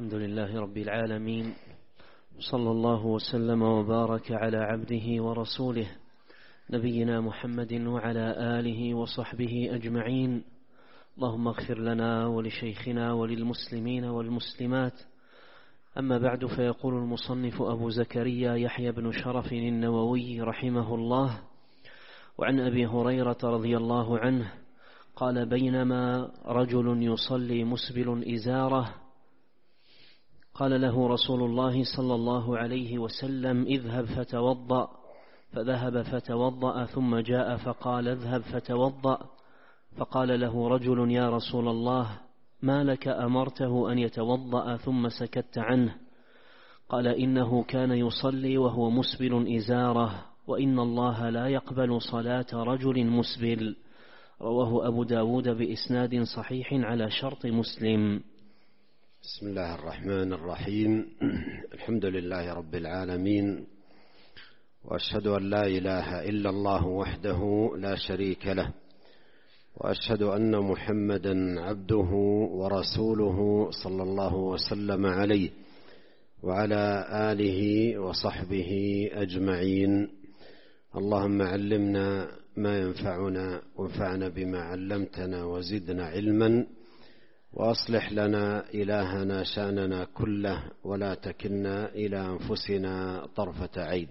الحمد لله رب العالمين، صلى الله وسلم وبارك على عبده ورسوله نبينا محمد وعلى آله وصحبه أجمعين. اللهم اغفر لنا ولشيخنا وللمسلمين والمسلمات. أما بعد، فيقول المصنف أبو زكريا يحيى بن شرف النووي رحمه الله: وعن أبي هريرة رضي الله عنه قال: بينما رجل يصلي مسبل إزاره قال له رسول الله صلى الله عليه وسلم: اذهب فتوضأ. فذهب فتوضأ، ثم جاء فقال: اذهب فتوضأ. فقال له رجل: يا رسول الله، ما لك أمرته أن يتوضأ ثم سكت عنه؟ قال: إنه كان يصلي وهو مسبل إزاره، وإن الله لا يقبل صلاة رجل مسبل. رواه أبو داود بإسناد صحيح على شرط مسلم. بسم الله الرحمن الرحيم. الحمد لله رب العالمين، وأشهد أن لا إله إلا الله وحده لا شريك له، وأشهد أن محمدا عبده ورسوله صلى الله وسلم عليه وعلى آله وصحبه أجمعين. اللهم علمنا ما ينفعنا، وانفعنا بما علمتنا، وزدنا علما، وأصلح لنا إلهنا شأننا كله، ولا تكلنا إلى أنفسنا طرفة عين.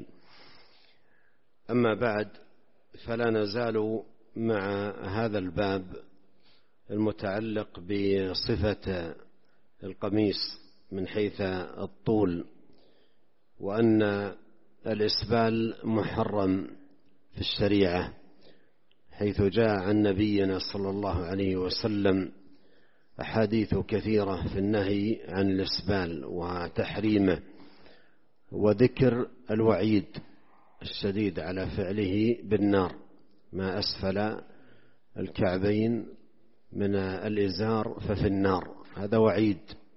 أما بعد، فلا نزال مع هذا الباب المتعلق بصفة القميص من حيث الطول، وأن الإسبال محرم في الشريعة، حيث جاء عن نبينا صلى الله عليه وسلم أحاديث كثيرة في النهي عن الإسبال وتحريمه، وذكر الوعيد الشديد على فعله بالنار: ما أسفل الكعبين من الإزار ففي النار. هذا وعيد.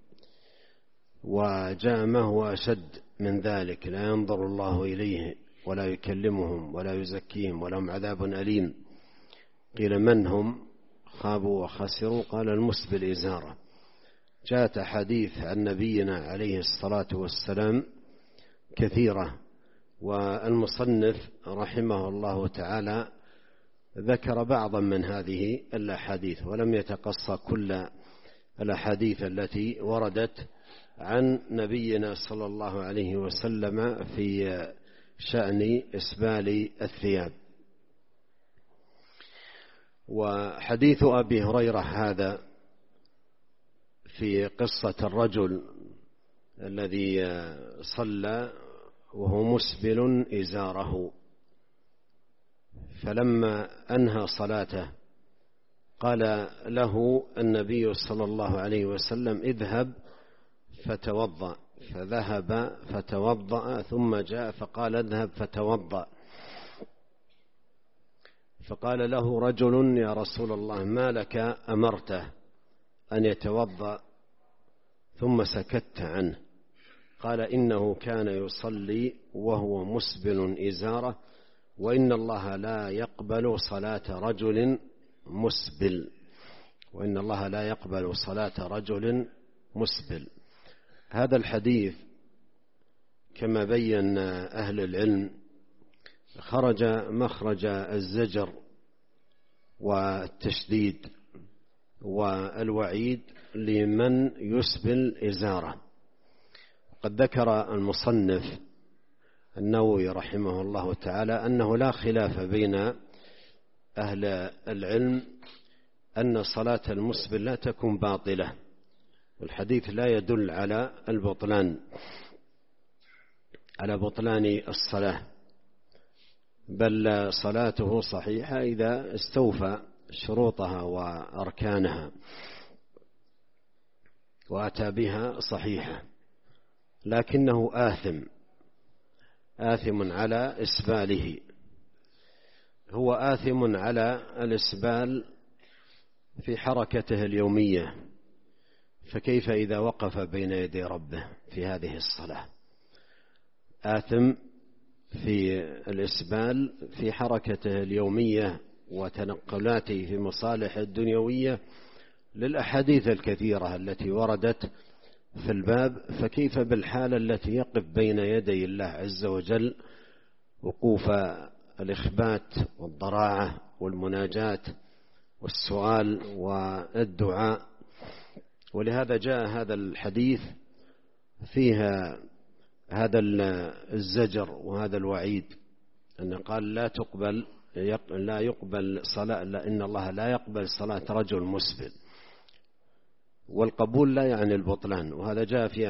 وجاء ما هو أشد من ذلك: لا ينظر الله إليه ولا يكلمهم ولا يزكيهم ولهم عذاب أليم. قيل: من هم؟ خابوا وخسروا. قال: المسبل إزاره. جاءت أحاديث عن نبينا عليه الصلاة والسلام كثيرة، والمصنف رحمه الله تعالى ذكر بعضا من هذه الأحاديث، ولم يتقصى كل الأحاديث التي وردت عن نبينا صلى الله عليه وسلم في شأن إسبال الثياب. وحديث أبي هريرة هذا في قصة الرجل الذي صلى وهو مسبل إزاره، فلما أنهى صلاته قال له النبي صلى الله عليه وسلم: اذهب فتوضأ. فذهب فتوضأ، ثم جاء فقال: اذهب فتوضأ. فقال له رجل: يا رسول الله، ما لك أمرته أن يتوضأ ثم سكت عنه؟ قال: إنه كان يصلي وهو مسبل إزاره، وإن الله لا يقبل صلاة رجل مسبل. وإن الله لا يقبل صلاة رجل مسبل. هذا الحديث كما بين أهل العلم خرج مخرج الزجر والتشديد والوعيد لمن يسبل إزاره. قد ذكر المصنف النووي رحمه الله تعالى أنه لا خلاف بين أهل العلم أن صلاة المسبل لا تكون باطلة، والحديث لا يدل على بطلان الصلاة، بل صلاته صحيحة إذا استوفى شروطها وأركانها وأتى بها صحيحة، لكنه آثم على إسباله. هو آثم على الإسبال في حركته اليومية، فكيف إذا وقف بين يدي ربه في هذه الصلاة؟ آثم في الإسبال في حركته اليومية وتنقلاته في مصالح الدنيوية للأحاديث الكثيرة التي وردت في الباب، فكيف بالحالة التي يقف بين يدي الله عز وجل وقوف الإخبات والضراعة والمناجاة والسؤال والدعاء. ولهذا جاء هذا الحديث فيها هذا الزجر وهذا الوعيد، أن قال لا يقبل صلاة، إن الله لا يقبل صلاة رجل مسبل. والقبول لا يعني البطلان، وهذا جاء في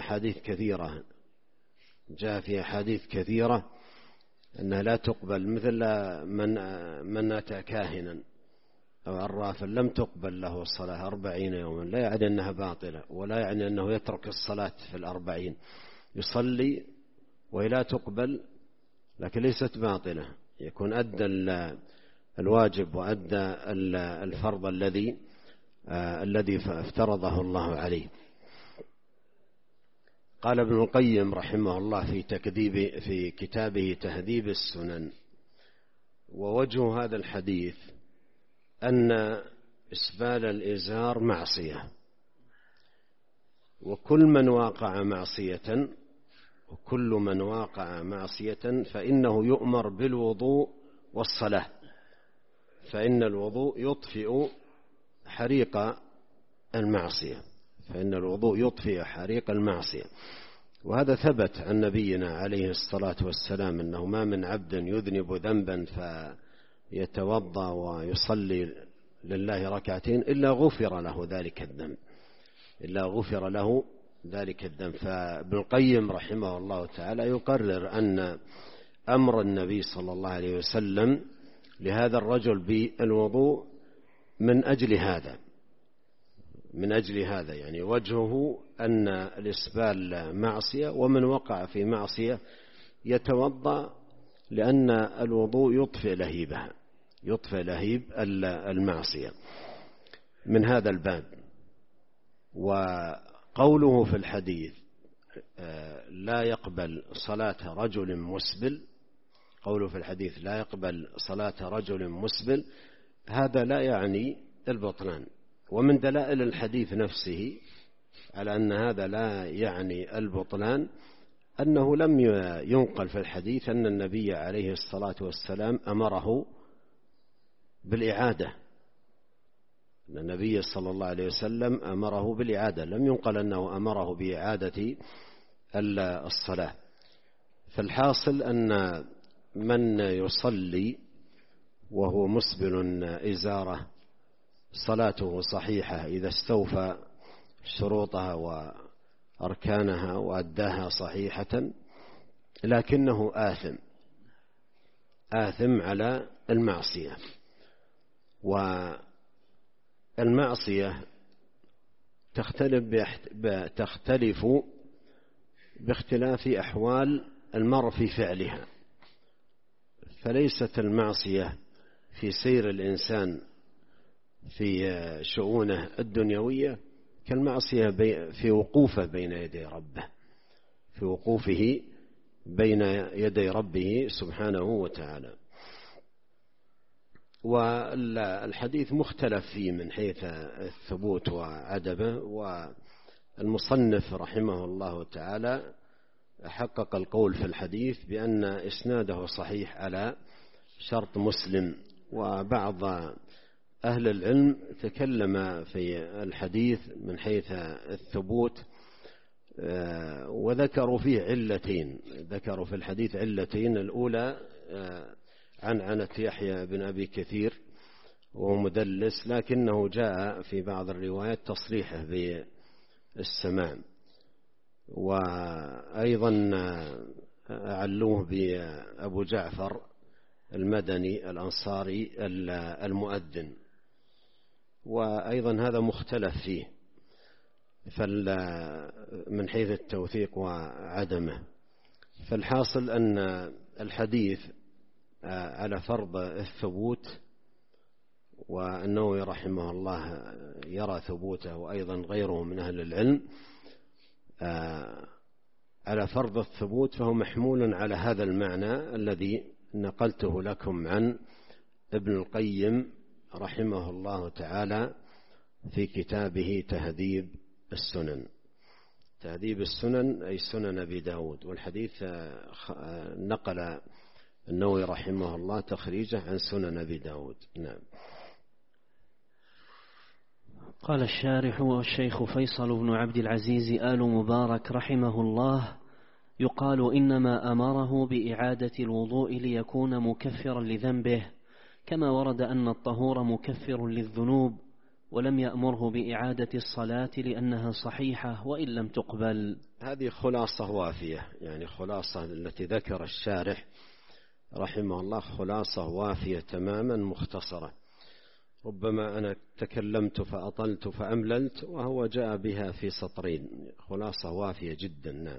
أحاديث كثيرة أنها لا تقبل، مثل من أتى كاهنا أو عرافا لم تقبل له الصلاة 40 يوما، لا يعني أنها باطلة، ولا يعني أنه يترك الصلاة في 40، يصلي وهي لا تقبل لكن ليست باطلة، يكون أدى الواجب وأدى الفرض الذي افترضه الله عليه. قال ابن القيم رحمه الله في كتابه تهذيب السنن: ووجه هذا الحديث أن إسبال الإزار معصية، وكل من واقع معصية فإنه يؤمر بالوضوء والصلاة، فإن الوضوء يطفئ حريق المعصية. وهذا ثبت عن نبينا عليه الصلاة والسلام أنه ما من عبد يذنب ذنبا فيتوضأ ويصلي لله ركعتين إلا غفر له ذلك الذنب. فابن القيم رحمه الله تعالى يقرر أن أمر النبي صلى الله عليه وسلم لهذا الرجل بالوضوء من أجل هذا، يعني وجهه أن الإسبال معصية، ومن وقع في معصية يتوضأ، لأن الوضوء يطفئ لهيب المعصية من هذا الباب. وقوله في الحديث لا يقبل صلاة رجل مسبل، هذا لا يعني البطلان. ومن دلائل الحديث نفسه على أن هذا لا يعني البطلان أنه لم ينقل في الحديث أن النبي عليه الصلاة والسلام أمره بالإعادة، أن النبي صلى الله عليه وسلم أمره بالإعادة، لم ينقل أنه أمره بإعادة الصلاة. فالحاصل أن من يصلي وهو مسبل إزاره صلاته صحيحة إذا استوفى شروطها وأركانها وأداها صحيحة، لكنه آثم على المعصية. والمعصية تختلف باختلاف أحوال المرء في فعلها، فليست المعصية في سير الإنسان في شؤونه الدنيوية كالمعصية في وقوفه بين يدي ربه سبحانه وتعالى. والحديث مختلف فيه من حيث الثبوت وعدمه، والمصنف رحمه الله تعالى حقق القول في الحديث بأن إسناده صحيح على شرط مسلم. وبعض أهل العلم تكلم في الحديث من حيث الثبوت، وذكروا فيه علتين، ذكروا في الحديث علتين: الأولى عنعنة يحيى بن أبي كثير وهو مدلس، لكنه جاء في بعض الروايات تصريحه بالسماع، وأيضا علوه بأبو جعفر المدني الأنصاري المؤذن، وأيضا هذا مختلف فيه من حيث التوثيق وعدمه. فالحاصل أن الحديث على فرض الثبوت، والنووي رحمه الله يرى ثبوته وأيضا غيره من أهل العلم على فرض الثبوت، فهو محمول على هذا المعنى الذي نقلته لكم عن ابن القيم رحمه الله تعالى في كتابه تهذيب السنن. تهذيب السنن أي سنن أبي داود، والحديث نقل النووي رحمه الله تخريجه عن سنن أبي داود. نعم. قال الشارح: والشيخ فيصل بن عبد العزيز آل مبارك رحمه الله يقال إنما أمره بإعادة الوضوء ليكون مكفرا لذنبه، كما ورد أن الطهور مكفر للذنوب، ولم يأمره بإعادة الصلاة لأنها صحيحة وإن لم تقبل. هذه خلاصة وافية، يعني خلاصة التي ذكر الشارح رحمه الله خلاصة وافية تماما مختصرة، ربما أنا تكلمت فأطلت فأمللت وهو جاء بها في سطرين، خلاصة وافية جدا. نعم.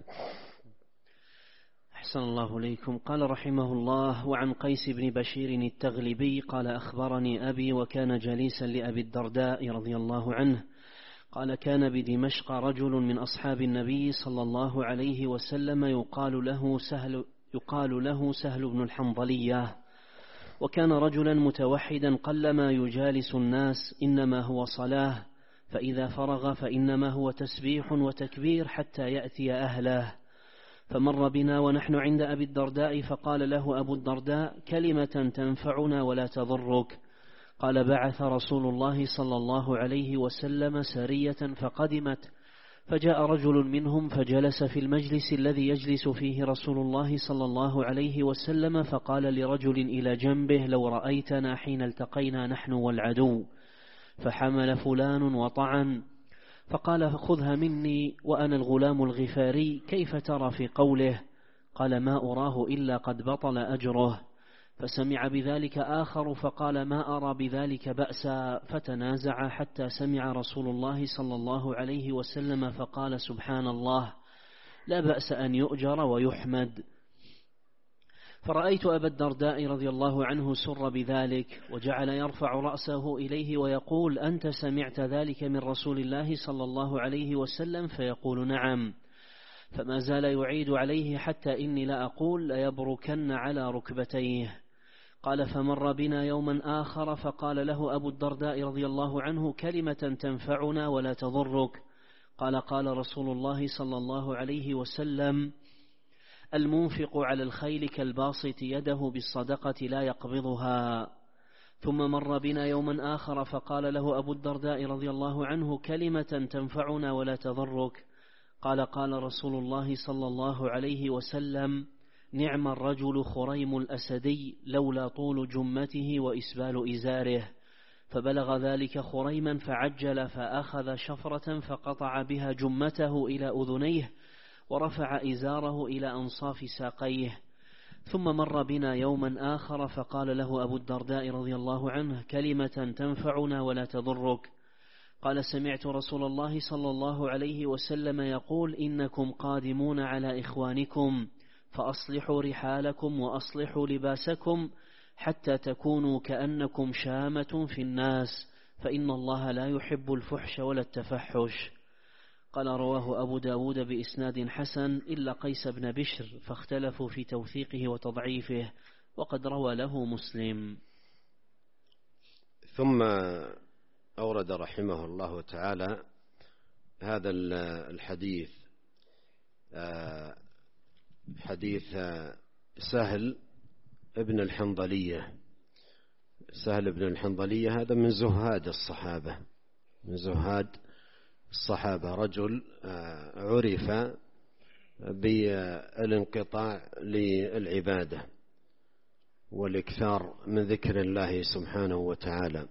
أحسن الله إليكم. قال رحمه الله: وعن قيس بن بشير التغلبي قال: أخبرني أبي وكان جليسا لأبي الدرداء رضي الله عنه قال: كان بدمشق رجل من أصحاب النبي صلى الله عليه وسلم يقال له سهل بن الحنظلية، وكان رجلا متوحدا قلما يجالس الناس، إنما هو صلاة، فإذا فرغ فإنما هو تسبيح وتكبير حتى يأتي أهله. فمر بنا ونحن عند أبي الدرداء فقال له أبو الدرداء: كلمة تنفعنا ولا تضرك. قال: بعث رسول الله صلى الله عليه وسلم سرية فقدمت، فجاء رجل منهم فجلس في المجلس الذي يجلس فيه رسول الله صلى الله عليه وسلم، فقال لرجل إلى جنبه: لو رأيتنا حين التقينا نحن والعدو. فحمل فلان وطعن، فقال: خذها مني وأنا الغلام الغفاري، كيف ترى في قوله؟ قال: ما أراه إلا قد بطل أجره. فسمع بذلك آخر فقال: ما أرى بذلك بأسا. فتنازع حتى سمع رسول الله صلى الله عليه وسلم فقال: سبحان الله، لا بأس أن يؤجر ويحمد. فرأيت أبا الدرداء رضي الله عنه سر بذلك، وجعل يرفع رأسه إليه ويقول: أنت سمعت ذلك من رسول الله صلى الله عليه وسلم؟ فيقول: نعم. فما زال يعيد عليه حتى إني لا أقول ليبركن على ركبتيه. قال: فمر بنا يوما آخر فقال له أبو الدرداء رضي الله عنه: كلمة تنفعنا ولا تضرك. قال: قال رسول الله صلى الله عليه وسلم: المنفق على الخيل كالباسط يده بالصدقة لا يقبضها. ثم مر بنا يوما آخر فقال له أبو الدرداء رضي الله عنه: كلمة تنفعنا ولا تضرك. قال: قال رسول الله صلى الله عليه وسلم: نعم الرجل خريم الأسدي، لولا طول جمته وإسبال إزاره. فبلغ ذلك خريما فعجل فأخذ شفرة فقطع بها جمته إلى أذنيه، ورفع إزاره إلى أنصاف ساقيه. ثم مر بنا يوما آخر فقال له أبو الدرداء رضي الله عنه: كلمة تنفعنا ولا تضرك. قال: سمعت رسول الله صلى الله عليه وسلم يقول: إنكم قادمون على إخوانكم، فأصلحوا رحالكم وأصلحوا لباسكم حتى تكونوا كأنكم شامة في الناس، فإن الله لا يحب الفحش ولا التفحش. قال: رواه أبو داود بإسناد حسن إلا قيس بن بشر، فاختلفوا في توثيقه وتضعيفه، وقد روى له مسلم. ثم أورد رحمه الله تعالى هذا الحديث، حديث سهل ابن الحنظلية. سهل ابن الحنظلية هذا من زهاد الصحابة، من زهاد الصحابة، رجل عرف بالانقطاع للعبادة والإكثار من ذكر الله سبحانه وتعالى،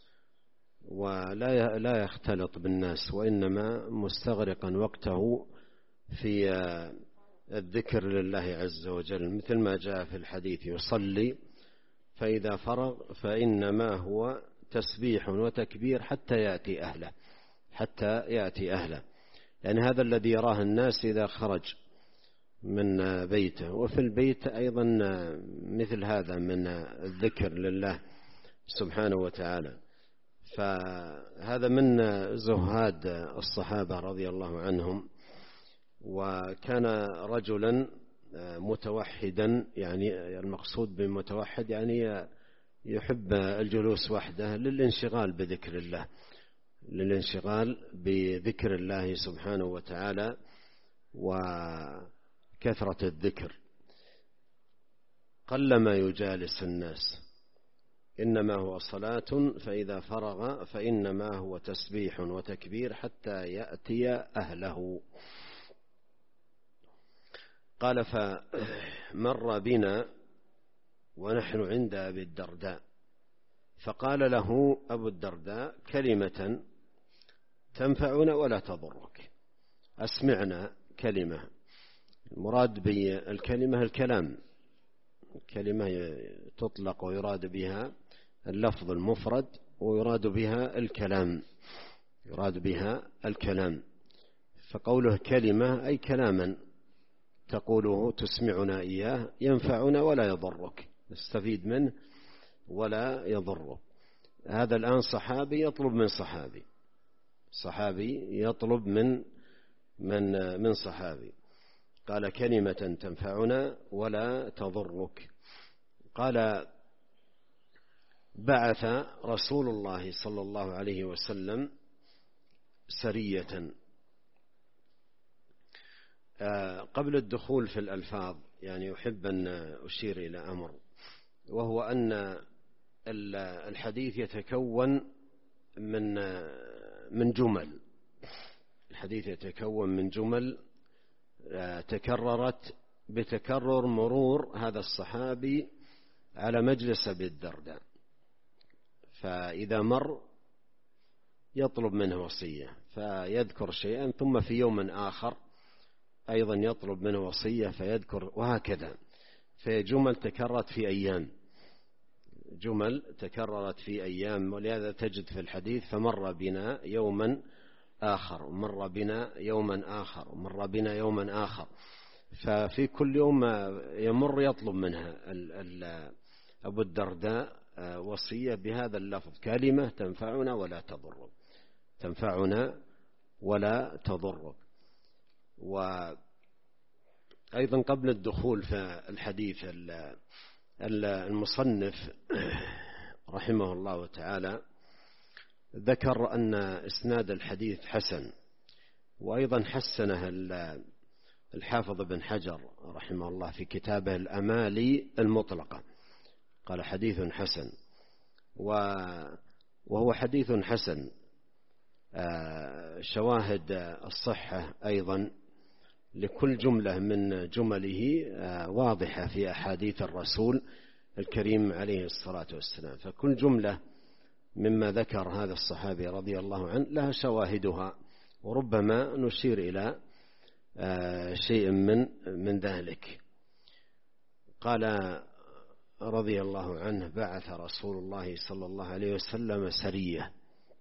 ولا يختلط بالناس، وإنما مستغرقا وقته في الذكر لله عز وجل، مثل ما جاء في الحديث: يصلي فإذا فرغ فإنما هو تسبيح وتكبير حتى يأتي أهله، حتى يأتي أهله. يعني هذا الذي يراه الناس إذا خرج من بيته، وفي البيت أيضا مثل هذا من الذكر لله سبحانه وتعالى. فهذا من زهاد الصحابة رضي الله عنهم. وكان رجلا متوحدا، يعني المقصود بمتوحد يعني يحب الجلوس وحده للانشغال بذكر الله، للانشغال بذكر الله سبحانه وتعالى وكثرة الذكر، قلما يجالس الناس، إنما هو صلاة فإذا فرغ فإنما هو تسبيح وتكبير حتى يأتي أهله. قال فمر بنا ونحن عند أبي الدرداء، فقال له أبو الدرداء كلمة تنفعنا ولا تضرك، أسمعنا كلمة. المراد بالكلمة الكلام، كلمة تطلق ويراد بها اللفظ المفرد ويراد بها الكلام، يراد بها الكلام. فقوله كلمة أي كلاما تقوله تسمعنا إياه ينفعنا ولا يضرك، نستفيد منه ولا يضرك. هذا الآن صحابي يطلب من صحابي، صحابي يطلب من صحابي. قال كلمة تنفعنا ولا تضرك. قال بعث رسول الله صلى الله عليه وسلم سرية. قبل الدخول في الألفاظ يعني أحب أن أشير إلى أمر، وهو أن الحديث يتكون من جمل، الحديث يتكون من جمل تكررت بتكرر مرور هذا الصحابي على مجلس أبي الدرداء، فإذا مر يطلب منه وصية فيذكر شيئا، ثم في يوم آخر أيضا يطلب منه وصية فيذكر، وهكذا. فجمل تكررت في أيام، جمل تكررت في أيام، ولهذا تجد في الحديث فمر بنا يوما آخر، مر بنا يوما آخر، مر بنا يوما آخر. ففي كل يوم يمر يطلب منها أبو الدرداء وصية بهذا اللفظ كلمة تنفعنا ولا تضرك، تنفعنا ولا تضرك. وأيضا قبل الدخول في الحديث المصنف رحمه الله تعالى ذكر أن إسناد الحديث حسن، وأيضا حسنه الحافظ بن حجر رحمه الله في كتابه الأمالي المطلقة، قال حديث حسن. وهو حديث حسن شواهد الصحة أيضا لكل جملة من جمله واضحة في أحاديث الرسول الكريم عليه الصلاة والسلام. فكل جملة مما ذكر هذا الصحابي رضي الله عنه لها شواهدها، وربما نشير إلى شيء من ذلك. قال رضي الله عنه بعث رسول الله صلى الله عليه وسلم سرية،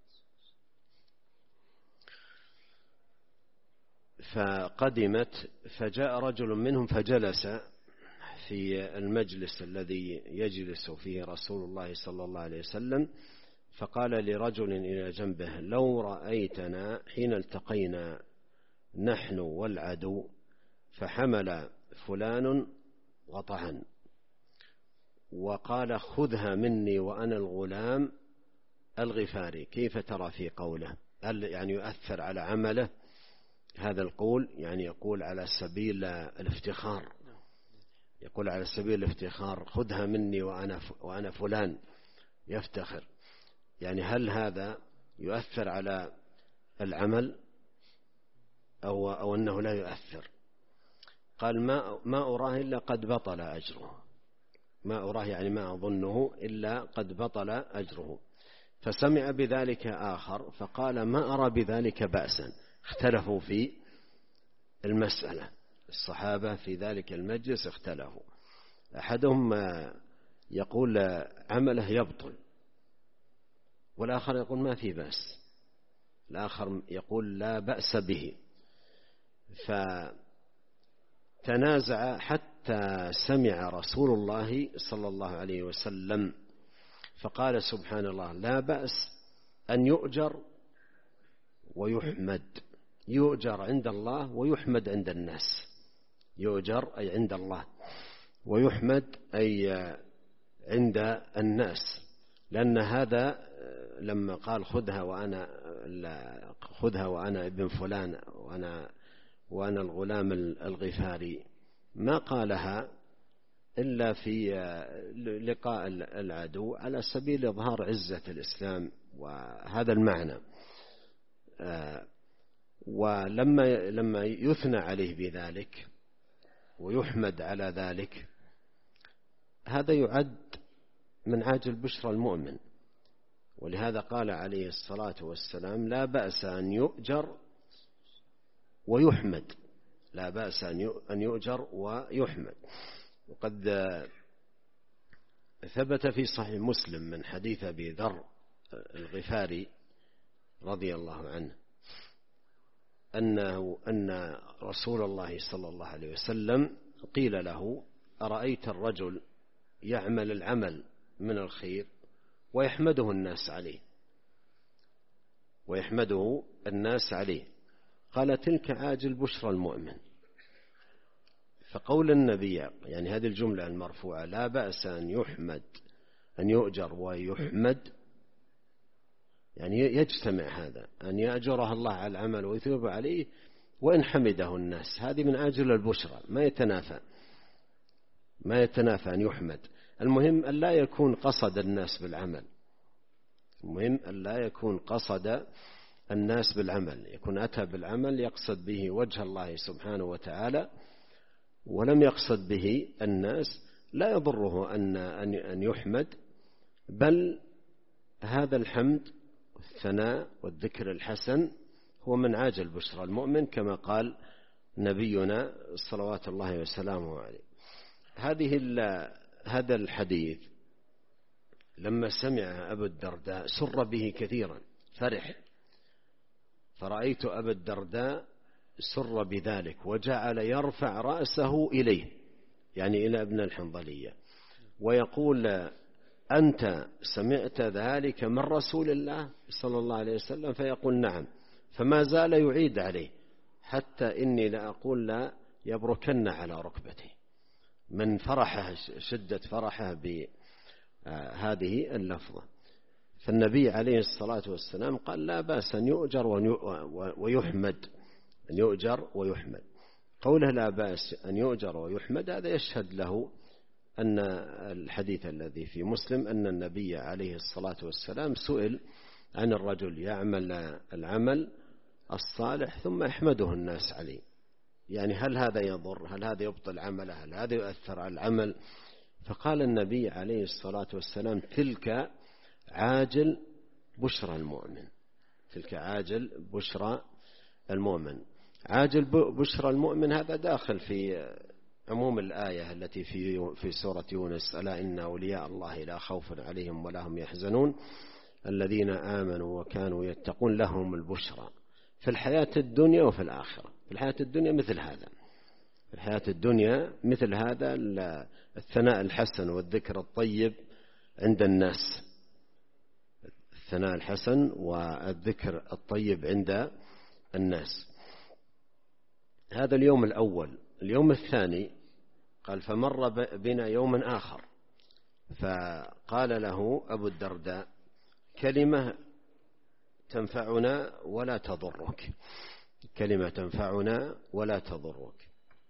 فقدمت فجاء رجل منهم فجلس في المجلس الذي يجلس فيه رسول الله صلى الله عليه وسلم، فقال لرجل إلى جنبه لو رأيتنا حين التقينا نحن والعدو فحمل فلان وطعن، وقال خذها مني وأنا الغلام الغفاري. كيف ترى في قوله؟ هل يعني يؤثر على عمله هذا القول؟ يعني يقول على سبيل الافتخار، يقول على سبيل الافتخار خذها مني وأنا فلان، يفتخر. يعني هل هذا يؤثر على العمل أو أنه لا يؤثر؟ قال ما أراه إلا قد بطل أجره، ما أراه يعني ما أظنه إلا قد بطل أجره. فسمع بذلك آخر فقال ما أرى بذلك بأسا. اختلفوا في المسألة، الصحابة في ذلك المجلس اختلفوا، أحدهم يقول عمله يبطل، والآخر يقول ما في بأس، الآخر يقول لا بأس به. فتنازع حتى سمع رسول الله صلى الله عليه وسلم فقال سبحان الله لا بأس أن يؤجر ويحمد، يؤجر عند الله ويحمد عند الناس، يؤجر أي عند الله، ويحمد أي عند الناس. لأن هذا لما قال خذها وأنا ابن فلان وأنا الغلام الغفاري ما قالها إلا في لقاء العدو على سبيل إظهار عزة الإسلام وهذا المعنى. ولما يثنى عليه بذلك ويحمد على ذلك هذا يعد من عاجل بشرى المؤمن. ولهذا قال عليه الصلاة والسلام لا بأس أن يؤجر ويحمد، لا بأس أن يؤجر ويحمد. وقد ثبت في صحيح مسلم من حديث أبي ذر الغفاري رضي الله عنه أن رسول الله صلى الله عليه وسلم قيل له أرأيت الرجل يعمل العمل من الخير ويحمده الناس عليه قال تلك عاجل بشرى المؤمن. فقول النبي يعني هذه الجملة المرفوعة لا بأس أن يؤجر ويحمد، يعني يجتمع هذا أن يأجره الله على العمل ويثوب عليه وإن حمده الناس، هذه من عاجل البشرى ما يتنافى أن يحمد. المهم أن لا يكون قصد الناس بالعمل، يكون أتى بالعمل يقصد به وجه الله سبحانه وتعالى ولم يقصد به الناس، لا يضره أن يحمد، بل هذا الحمد والثناء والذكر الحسن هو من عاجل بشرى المؤمن كما قال نبينا صلوات الله وسلامه عليه. هذا الحديث لما سمع أبو الدرداء سر به كثيرا، فرح، فرأيت أبا الدرداء سر بذلك وجعل يرفع رأسه إليه، يعني إلى ابن الحنظلية، ويقول أنت سمعت ذلك من رسول الله صلى الله عليه وسلم؟ فيقول نعم، فما زال يعيد عليه حتى إني لأقول لا يبركن على ركبته من فرحه، شدة فرحه بهذه اللفظة. فالنبي عليه الصلاة والسلام قال لا بأس أن يؤجر ويحمد. قوله لا بأس أن يؤجر ويحمد هذا يشهد له أن الحديث الذي في مسلم أن النبي عليه الصلاة والسلام سئل عن الرجل يعمل العمل الصالح ثم يحمده الناس عليه، يعني هل هذا يضر، هل هذا يبطل عمله، هل هذا يؤثر على العمل؟ فقال النبي عليه الصلاة والسلام تلك عاجل بشرى المؤمن، تلك عاجل بشرى المؤمن. عاجل بشرى المؤمن هذا داخل في عموم الآية التي في سورة يونس ألا إن أولياء الله لا خوف عليهم ولا هم يحزنون الذين آمنوا وكانوا يتقون لهم البشرى في الحياة الدنيا وفي الآخرة. في الحياة الدنيا مثل هذا الثناء الحسن والذكر الطيب عند الناس، الثناء الحسن والذكر الطيب عند الناس. هذا اليوم الأول. اليوم الثاني قال فمر بنا يوم آخر فقال له أبو الدرداء كلمة تنفعنا ولا تضرك، كلمة تنفعنا ولا تضرك.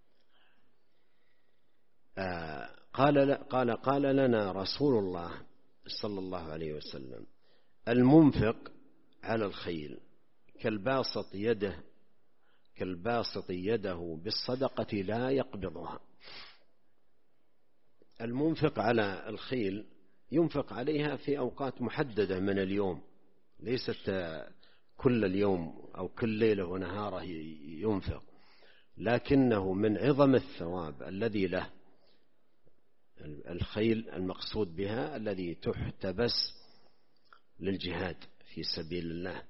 قال لنا رسول الله صلى الله عليه وسلم المنفق على الخيل كالباسط يده بالصدقة لا يقبضها. المنفق على الخيل ينفق عليها في أوقات محددة من اليوم، ليست كل اليوم أو كل ليلة ونهاره ينفق، لكنه من عظم الثواب الذي له. الخيل المقصود بها الذي تحتبس للجهاد في سبيل الله.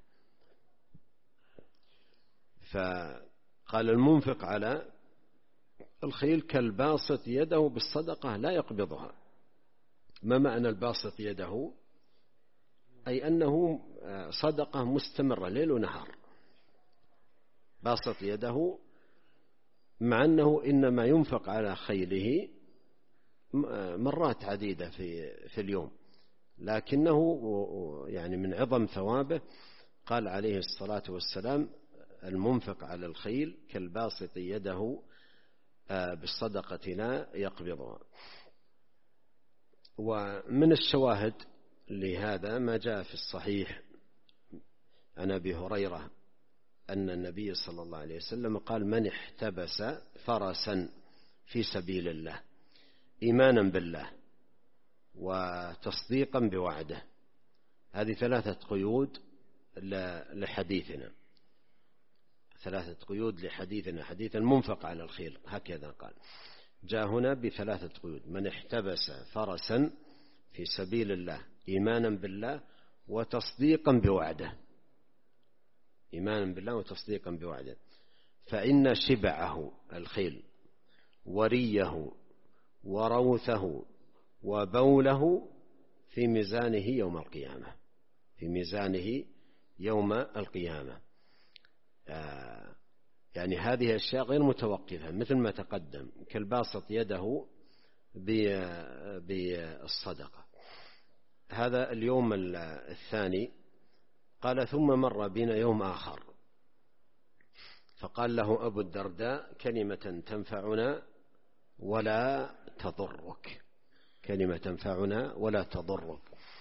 فقال المنفق على الخيل كالباسط يده بالصدقة لا يقبضها. ما معنى الباسط يده؟ أي أنه صدقة مستمرة ليل ونهار، باسط يده، مع أنه إنما ينفق على خيله مرات عديدة في اليوم، لكنه يعني من عظم ثوابه. قال عليه الصلاة والسلام المنفق على الخيل كالباسط يده بالصدقة لا يقبضها. ومن الشواهد لهذا ما جاء في الصحيح عن أبي هريرة أن النبي صلى الله عليه وسلم قال: من احتبس فرسا في سبيل الله إيمانا بالله وتصديقا بوعده. هذه 3 قيود لحديثنا، 3 قيود لحديثنا، حديث المنفق على الخيل، هكذا قال. جاء هنا ب3 قيود: من احتبس فرسا في سبيل الله إيمانا بالله وتصديقا بوعده، إيمانا بالله وتصديقا بوعده، فإن شبعه الخيل وريه وروثه وبوله في ميزانه يوم القيامة، في ميزانه يوم القيامة. يعني هذه أشياء غير متوقفة مثل ما تقدم، كالباسط يده بالصدقة. هذا اليوم الثاني. قال: ثم مر بنا يوم آخر فقال له أبو الدرداء: كلمة تنفعنا ولا تضرك، كلمة تنفعنا ولا تضرك.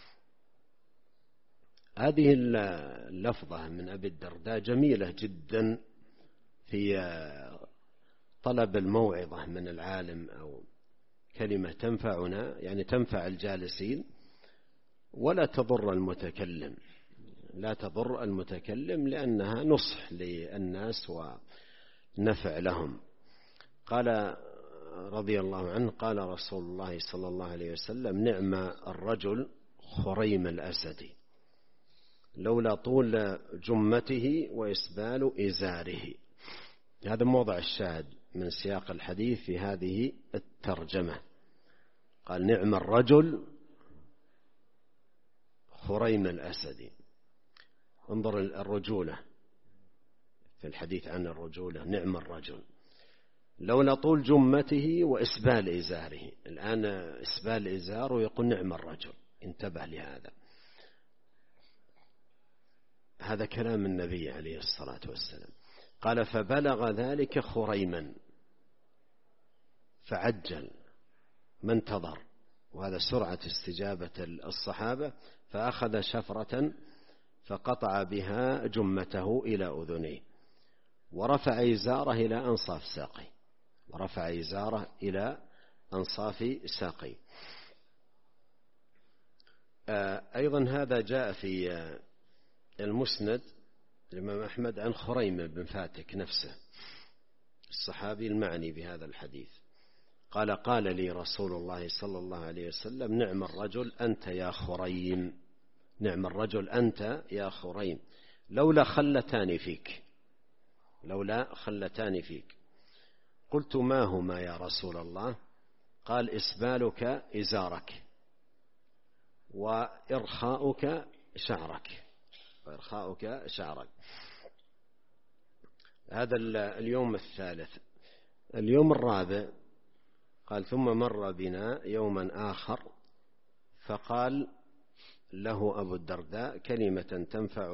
هذه اللفظة من أبي الدرداء جميلة جدا في طلب الموعظة من العالم، أو كلمة تنفعنا يعني تنفع الجالسين ولا تضر المتكلم، لا تضر المتكلم لأنها نصح للناس ونفع لهم. قال رضي الله عنه: قال رسول الله صلى الله عليه وسلم: نعم الرجل خريم الأسد لولا طول جمته وإسبال إزاره. هذا موضع الشاهد من سياق الحديث في هذه الترجمة. قال: نعم الرجل خريم الأسد. انظر الرجولة في الحديث عن الرجولة، نعم الرجل لولا طول جمته وإسبال إزاره. الآن إسبال إزاره يقول نعم الرجل، انتبه لهذا. هذا كلام النبي عليه الصلاة والسلام. قال: فبلغ ذلك خريما فعجل ما انتظر، وهذا سرعة استجابة الصحابة، فأخذ شفرة فقطع بها جمته إلى أذنيه ورفع إزاره إلى أنصاف ساقيه، ورفع إزاره إلى أنصاف ساقيه. أيضا هذا جاء في المسند الإمام أحمد عن خريم بن فاتك نفسه الصحابي المعني بهذا الحديث. قال: قال لي رسول الله صلى الله عليه وسلم: نعم الرجل أنت يا خريم، نعم الرجل أنت يا خريم، لولا خلتان فيك، لولا خلتان فيك. قلت: ما هما يا رسول الله؟ قال: إسبالك إزارك وإرخاؤك شعرك، وإرخاؤك شعرك. هذا اليوم الثالث. اليوم الرابع قال: ثم مر بنا يوما آخر فقال له أبو الدرداء: كلمة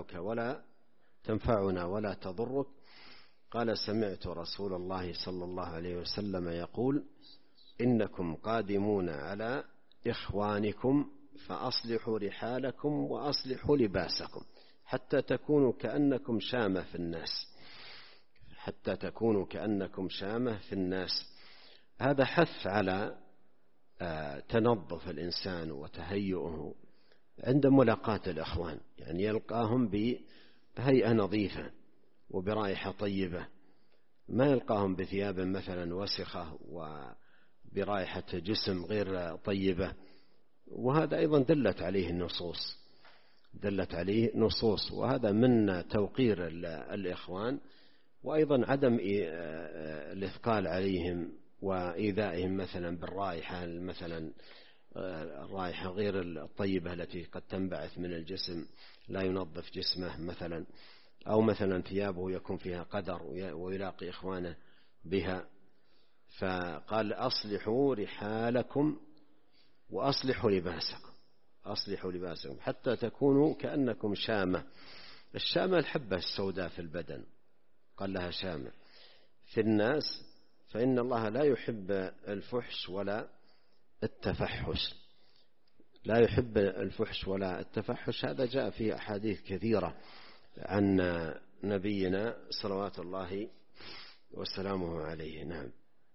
تنفعنا ولا تضرك. قال: سمعت رسول الله صلى الله عليه وسلم يقول: إنكم قادمون على إخوانكم فأصلحوا رحالكم وأصلحوا لباسكم حتى تكونوا كأنكم شامة في الناس، حتى تكونوا كأنكم شامة في الناس. هذا حث على تنظف الإنسان وتهيئه عند ملاقاة الإخوان، يعني يلقاهم بهيئة نظيفة وبرائحة طيبة، ما يلقاهم بثياب مثلا وسخة وبرائحة جسم غير طيبة. وهذا أيضا دلت عليه النصوص، دلت عليه نصوص، وهذا من توقير الإخوان، وأيضا عدم الإثقال عليهم وإيذائهم مثلا بالرائحة، مثلا الرائحة غير الطيبة التي قد تنبعث من الجسم، لا ينظف جسمه مثلا، أو مثلا ثيابه يكون فيها قدر ويلاقي إخوانه بها. فقال: أصلحوا رحالكم وأصلحوا لباسكم، أصلحوا لباسكم حتى تكونوا كأنكم شامة. الشامة الحبة السوداء في البدن، قال لها شامة في الناس، فإن الله لا يحب الفحش ولا التفحش، لا يحب الفحش ولا التفحش. هذا جاء في أحاديث كثيرة عن نبينا صلوات الله وسلامه عليه. نعم.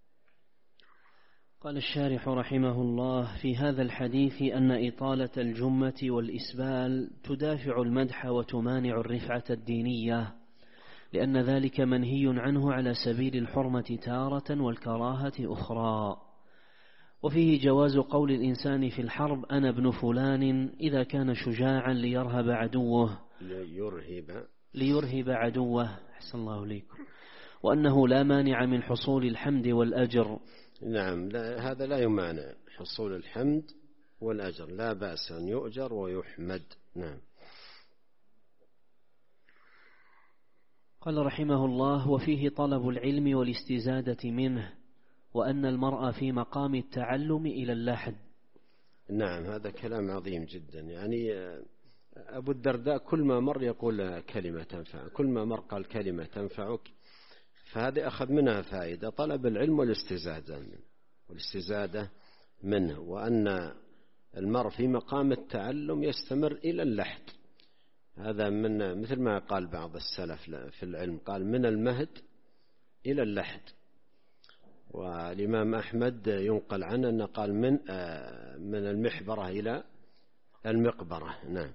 قال الشارح رحمه الله: في هذا الحديث أن إطالة الجمة والإسبال تدافع المدح وتمانع الرفعة الدينية، لأن ذلك منهي عنه على سبيل الحرمة تارة والكراهة أخرى. وفيه جواز قول الإنسان في الحرب: أنا ابن فلان، إذا كان شجاعا ليرهب عدوه أحسن الله إليكم، وأنه لا مانع من حصول الحمد والأجر. نعم، هذا لا يمانع حصول الحمد والأجر، لا بأس أن يؤجر ويحمد. نعم. قال رحمه الله: وفيه طلب العلم والاستزادة منه، وأن المرء في مقام التعلم إلى اللحد. نعم، هذا كلام عظيم جدا. يعني أبو الدرداء كل ما مر يقول كلمة تنفع، كل ما مر قال كلمة تنفعك، فهذه أخذ منها فائدة، طلب العلم والاستزادة منه، وأن المرء في مقام التعلم يستمر إلى اللحد. هذا من مثل ما قال بعض السلف في العلم، قال من المهد إلى اللحد. والإمام أحمد ينقل عنه أنه قال من المحبرة إلى المقبرة. نعم.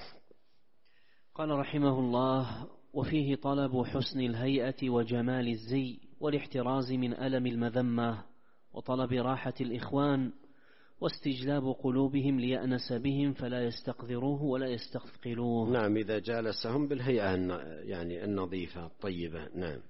قال رحمه الله: وفيه طلب حسن الهيئة وجمال الزي والاحتراز من ألم المذمة، وطلب راحة الإخوان واستجلاب قلوبهم ليأنس بهم فلا يستقذروه ولا يستثقلوه. نعم، إذا جالسهم بالهيئة يعني النظيفة الطيبة. نعم.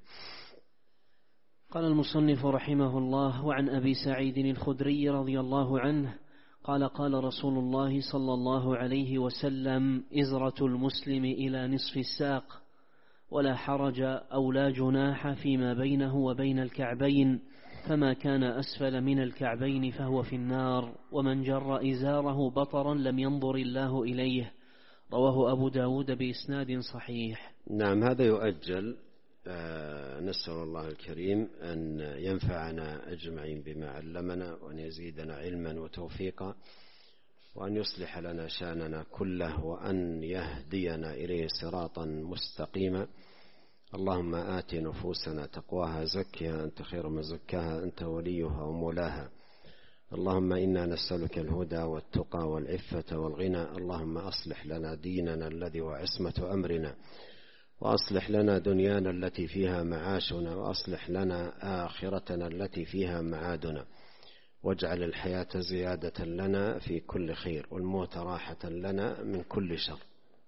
قال المصنف رحمه الله: وعن أبي سعيد الخدري رضي الله عنه قال: قال رسول الله صلى الله عليه وسلم: إزرة المسلم إلى نصف الساق، ولا حرج أو لا جناح فيما بينه وبين الكعبين، فما كان أسفل من الكعبين فهو في النار، ومن جر إزاره بطرا لم ينظر الله إليه. رواه أبو داود بإسناد صحيح. نعم، هذا يؤجل. نسأل الله الكريم أن ينفعنا أجمعين بما علمنا، وأن يزيدنا علما وتوفيقا، وأن يصلح لنا شأننا كله، وأن يهدينا إليه صراطا مستقيما. اللهم آت نفوسنا تقواها، زكها أنت خير من زكاها، أنت وليها ومولاها. اللهم إنا نسألك الهدى والتقى والعفة والغنى. اللهم أصلح لنا ديننا الذي هو عصمة أمرنا، وأصلح لنا دنيانا التي فيها معاشنا، وأصلح لنا آخرتنا التي فيها معادنا، واجعل الحياة زيادة لنا في كل خير، والموت راحة لنا من كل شر.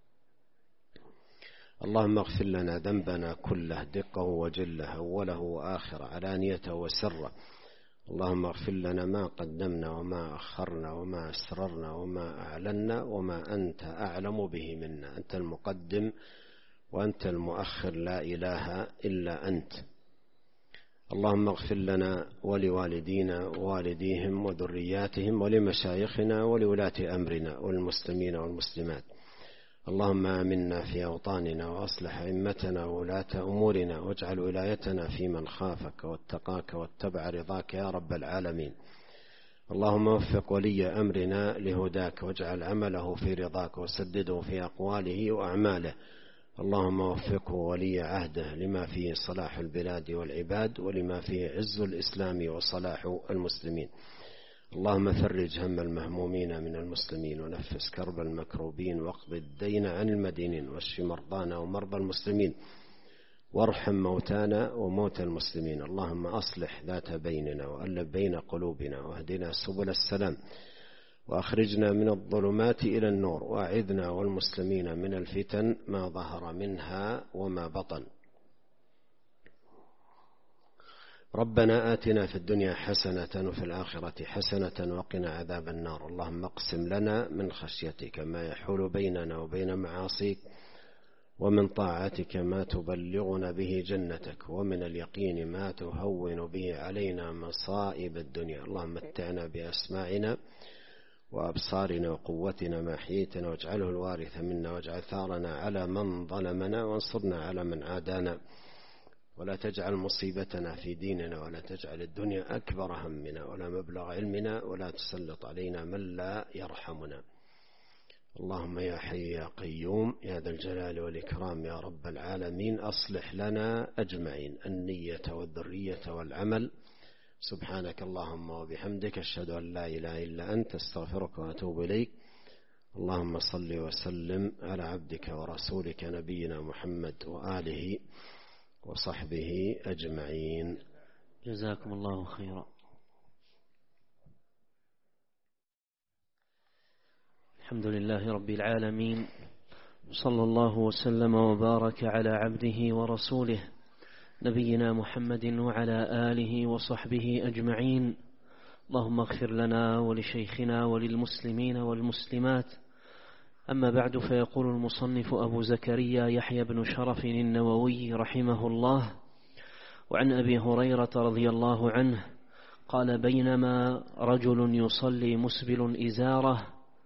اللهم اغفر لنا ذنبنا كله، دقه وجله، أوله وآخره، علانيته وسره. اللهم اغفر لنا ما قدمنا وما أخرنا وما أسررنا وما أعلنا وما أنت أعلم به منا. أنت المقدم وأنت المؤخر، لا إله إلا أنت. اللهم اغفر لنا ولوالدينا ووالديهم وذرياتهم ولمشايخنا ولولاة أمرنا والمسلمين والمسلمات. اللهم آمنا في أوطاننا، وأصلح أئمتنا وولاة أمورنا، واجعل ولايتنا في من خافك واتقاك واتبع رضاك يا رب العالمين. اللهم وفق ولي أمرنا لهداك، واجعل عمله في رضاك، وسدده في أقواله وأعماله. اللهم وفقه ولي عهده لما فيه صلاح البلاد والعباد، ولما فيه عز الإسلام وصلاح المسلمين. اللهم فرج هم المهمومين من المسلمين، ونفس كرب المكروبين، واقض الدين عن المدينين، واشف مرضانا ومرضى المسلمين، وارحم موتانا وموتى المسلمين. اللهم أصلح ذات بيننا، وألف بين قلوبنا، واهدنا سبل السلام، وأخرجنا من الظلمات إلى النور، وأعذنا والمسلمين من الفتن ما ظهر منها وما بطن. ربنا آتنا في الدنيا حسنة وفي الآخرة حسنة وقنا عذاب النار. اللهم اقسم لنا من خشيتك ما يحول بيننا وبين معاصيك، ومن طاعتك ما تبلغنا به جنتك، ومن اليقين ما تهون به علينا مصائب الدنيا. اللهم متعنا بأسماعنا وأبصارنا وقوتنا ما أحييتنا، واجعله الوارث منا، واجعل ثارنا على من ظلمنا، وانصرنا على من عادانا، ولا تجعل مصيبتنا في ديننا ولا تجعل الدنيا أكبر همنا ولا مبلغ علمنا ولا تسلط علينا من لا يرحمنا. اللهم يا حي يا قيوم يا ذا الجلال والإكرام يا رب العالمين أصلح لنا أجمعين النية والذرية والعمل. سبحانك اللهم وبحمدك أشهد أن لا إله إلا أنت أستغفرك وأتوب إليك. اللهم صل وسلم على عبدك ورسولك نبينا محمد وآله وصحبه أجمعين. جزاكم الله خيرا. الحمد لله رب العالمين، صلى الله وسلم وبارك على عبده ورسوله نبينا محمد وعلى آله وصحبه أجمعين. اللهم اغفر لنا ولشيخنا وللمسلمين والمسلمات. أما بعد، فيقول المصنف أبو زكريا يحيى بن شرف النووي رحمه الله: وعن أبي هريرة رضي الله عنه قال: بينما رجل يصلي مسبل إزاره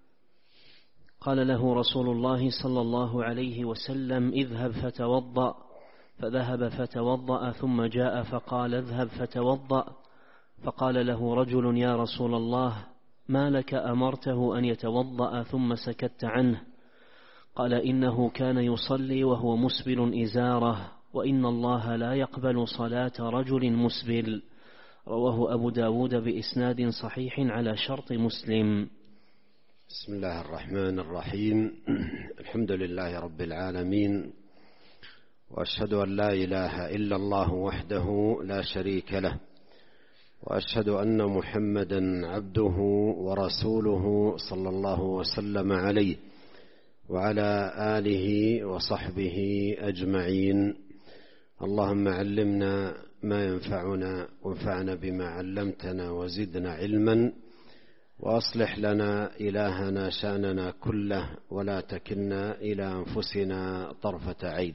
قال له رسول الله صلى الله عليه وسلم: اذهب فتوضأ. فذهب فتوضأ ثم جاء فقال: اذهب فتوضأ. فقال له رجل: يا رسول الله، ما لك أمرته أن يتوضأ ثم سكت عنه؟ قال: إنه كان يصلي وهو مسبل إزاره، وإن الله لا يقبل صلاة رجل مسبل. رواه أبو داود بإسناد صحيح على شرط مسلم. بسم الله الرحمن الرحيم. الحمد لله رب العالمين، وأشهد أن لا إله إلا الله وحده لا شريك له، وأشهد أن محمدا عبده ورسوله صلى الله وسلم عليه وعلى آله وصحبه أجمعين. اللهم علمنا ما ينفعنا وانفعنا بما علمتنا وزدنا علما، وأصلح لنا إلهنا شأننا كله ولا تكلنا إلى أنفسنا طرفة عين.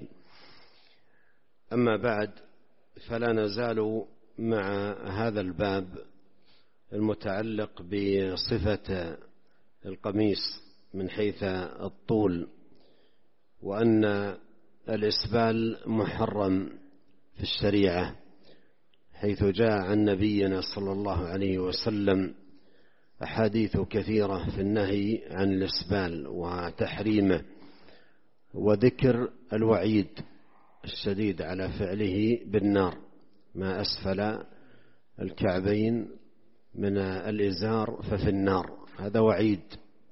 أما بعد، فلا نزال مع هذا الباب المتعلق بصفة القميص من حيث الطول، وأن الإسبال محرم في الشريعة، حيث جاء عن نبينا صلى الله عليه وسلم أحاديث كثيرة في النهي عن الإسبال وتحريمه، وذكر الوعيد الشديد على فعله بالنار: ما أسفل الكعبين من الإزار ففي النار. هذا وعيد.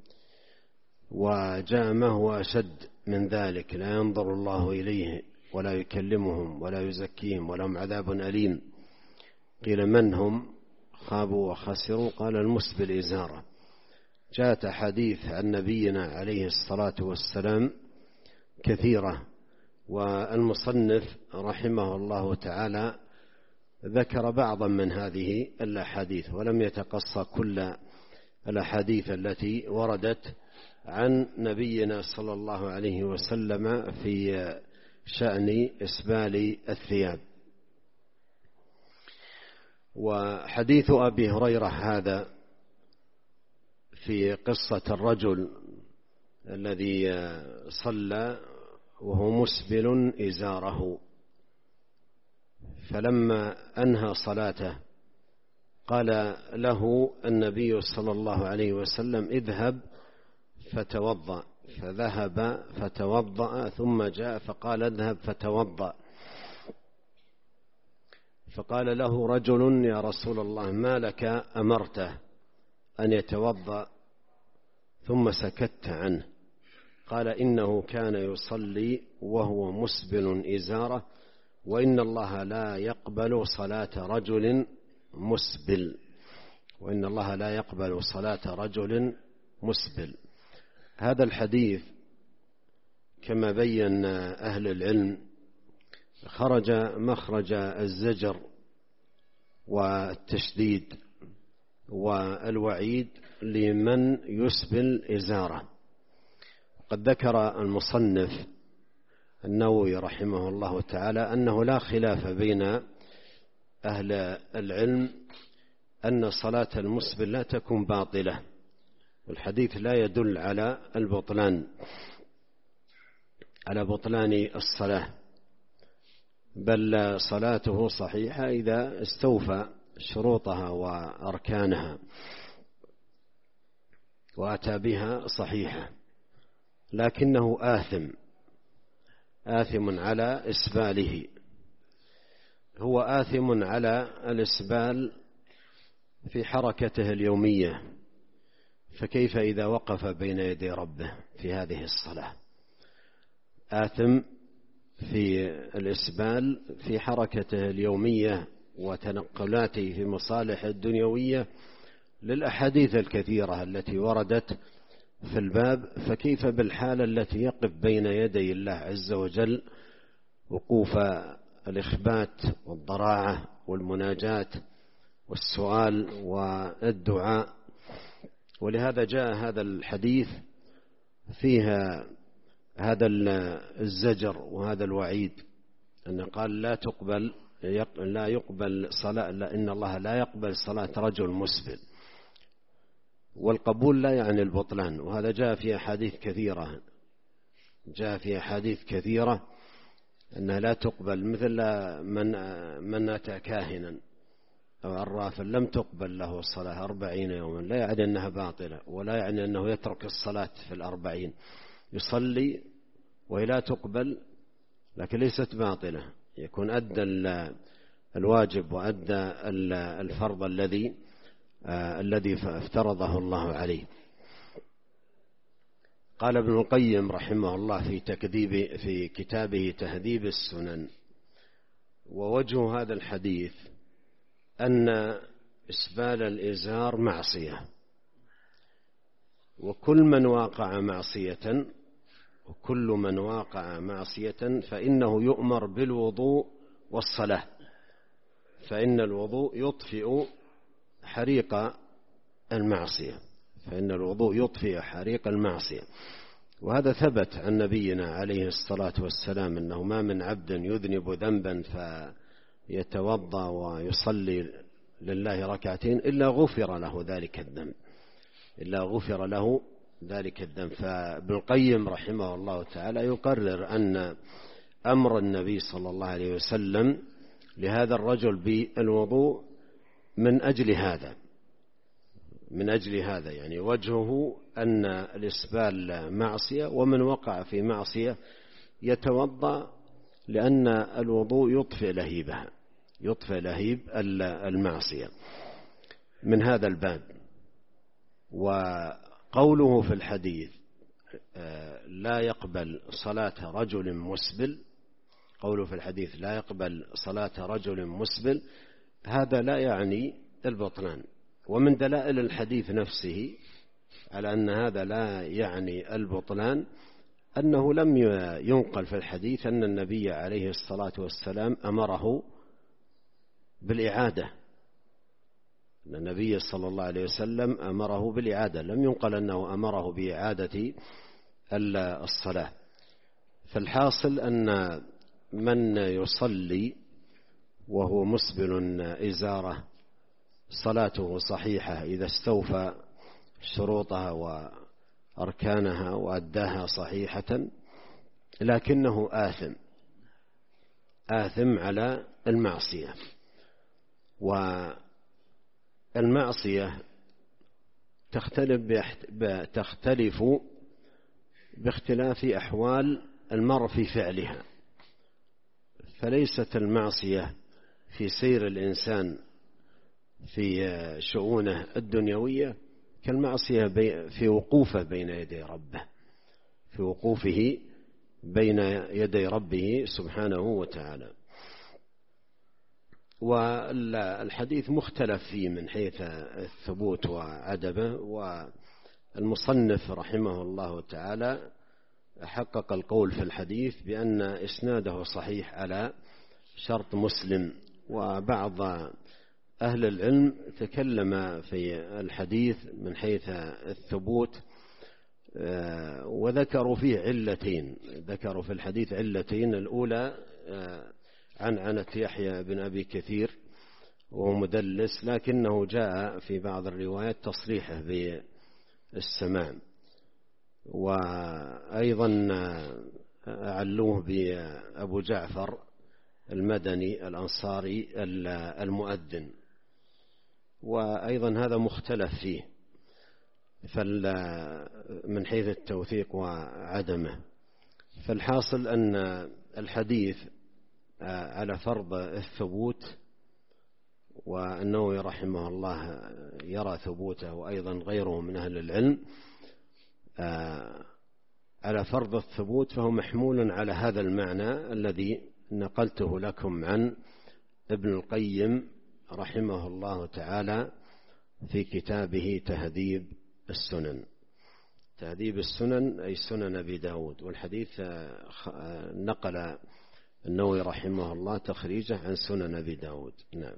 وجاء ما هو أشد من ذلك: لا ينظر الله إليه ولا يكلمهم ولا يزكيهم ولهم عذاب أليم. قيل: من هم؟ خابوا وخسروا. قال: المسبل إزاره. جاءت أحاديث عن نبينا عليه الصلاة والسلام كثيرة، والمصنف رحمه الله تعالى ذكر بعضا من هذه الأحاديث، ولم يتقصى كل الأحاديث التي وردت عن نبينا صلى الله عليه وسلم في شأن إسبال الثياب. وحديث أبي هريرة هذا في قصة الرجل الذي صلى وهو مسبل إزاره، فلما أنهى صلاته قال له النبي صلى الله عليه وسلم: اذهب فتوضأ. فذهب فتوضأ ثم جاء فقال: اذهب فتوضأ. فقال له رجل: يا رسول الله، ما لك أمرته أن يتوضأ ثم سكت عنه؟ قال: إنه كان يصلي وهو مسبل إزاره، وإن الله لا يقبل صلاة رجل مسبل. وإن الله لا يقبل صلاة رجل مسبل. هذا الحديث كما بين أهل العلم خرج مخرج الزجر والتشديد والوعيد لمن يسبل إزاره. قد ذكر المصنف النووي رحمه الله تعالى أنه لا خلاف بين أهل العلم أن صلاة المسبل لا تكون باطلة، والحديث لا يدل على البطلان، على بطلان الصلاة، بل صلاته صحيحة إذا استوفى شروطها وأركانها وأتى بها صحيحة، لكنه آثم على إسباله. هو آثم على الإسبال في حركته اليومية، فكيف إذا وقف بين يدي ربه في هذه الصلاة؟ آثم في الإسبال في حركته اليومية وتنقلاته في مصالح الدنيوية للأحاديث الكثيرة التي وردت في الباب، فكيف بالحالة التي يقف بين يدي الله عز وجل وقوف الإخبات والضراعة والمناجاة والسؤال والدعاء. ولهذا جاء هذا الحديث فيها هذا الزجر وهذا الوعيد، أن قال لا يقبل صلاة، إن الله لا يقبل صلاة رجل مسبل. والقبول لا يعني البطلان، وهذا جاء في أحاديث كثيرة أنها لا تقبل، مثل من أتى كاهنا أو عرافا لم تقبل له الصلاة 40 يوما، لا يعني أنها باطلة، ولا يعني أنه يترك الصلاة في 40، يصلي وهي لا تقبل، لكن ليست باطلة، يكون أدى الواجب وأدى الفرض الذي افترضه الله عليه. قال ابن القيم رحمه الله في كتابه تهذيب السنن: ووجه هذا الحديث أن إسبال الإزار معصية، وكل من واقع معصية فإنه يؤمر بالوضوء والصلاة، فإن الوضوء يطفئ حريق المعصية. وهذا ثبت عن نبينا عليه الصلاة والسلام أنه ما من عبد يذنب ذنبا فيتوضأ ويصلي لله ركعتين إلا غفر له ذلك الذنب. فابن القيم رحمه الله تعالى يقرر أن أمر النبي صلى الله عليه وسلم لهذا الرجل بالوضوء من أجل هذا، يعني وجهه أن الإسبال معصية، ومن وقع في معصية يتوضأ، لأن الوضوء يطفئ لهيب المعصية من هذا الباب. وقوله في الحديث لا يقبل صلاة رجل مسبل، هذا لا يعني البطلان. ومن دلائل الحديث نفسه على أن هذا لا يعني البطلان أنه لم ينقل في الحديث أن النبي عليه الصلاة والسلام أمره بالإعادة، أن النبي صلى الله عليه وسلم أمره بالإعادة، لم ينقل أنه أمره بإعادة الصلاة. فالحاصل أن من يصلي وهو مسبل إزارة صلاته صحيحة إذا استوفى شروطها وأركانها وأداها صحيحة، لكنه آثم على المعصية. والمعصية تختلف باختلاف أحوال المرء في فعلها، فليست المعصية في سير الإنسان في شؤونه الدنيوية كالمعصية في وقوفه بين يدي ربه سبحانه وتعالى. والحديث مختلف فيه من حيث الثبوت وعدمه، والمصنف رحمه الله تعالى حقق القول في الحديث بأن إسناده صحيح على شرط مسلم. وبعض أهل العلم تكلم في الحديث من حيث الثبوت، وذكروا فيه علتين، ذكروا في الحديث علتين: الأولى عنعنة يحيى بن أبي كثير وهو مدلس، لكنه جاء في بعض الروايات تصريحه بالسماع، وأيضا علوه بأبو جعفر المدني الأنصاري المؤذن، وأيضا هذا مختلف فيه من حيث التوثيق وعدمه. فالحاصل أن الحديث على فرض الثبوت، والنووي رحمه الله يرى ثبوته وأيضا غيره من أهل العلم على فرض الثبوت، فهو محمول على هذا المعنى الذي نقلته لكم عن ابن القيم رحمه الله تعالى في كتابه تهذيب السنن. تهذيب السنن أي سنن أبي داود، والحديث نقل النووي رحمه الله تخريجه عن سنن أبي داود. نعم.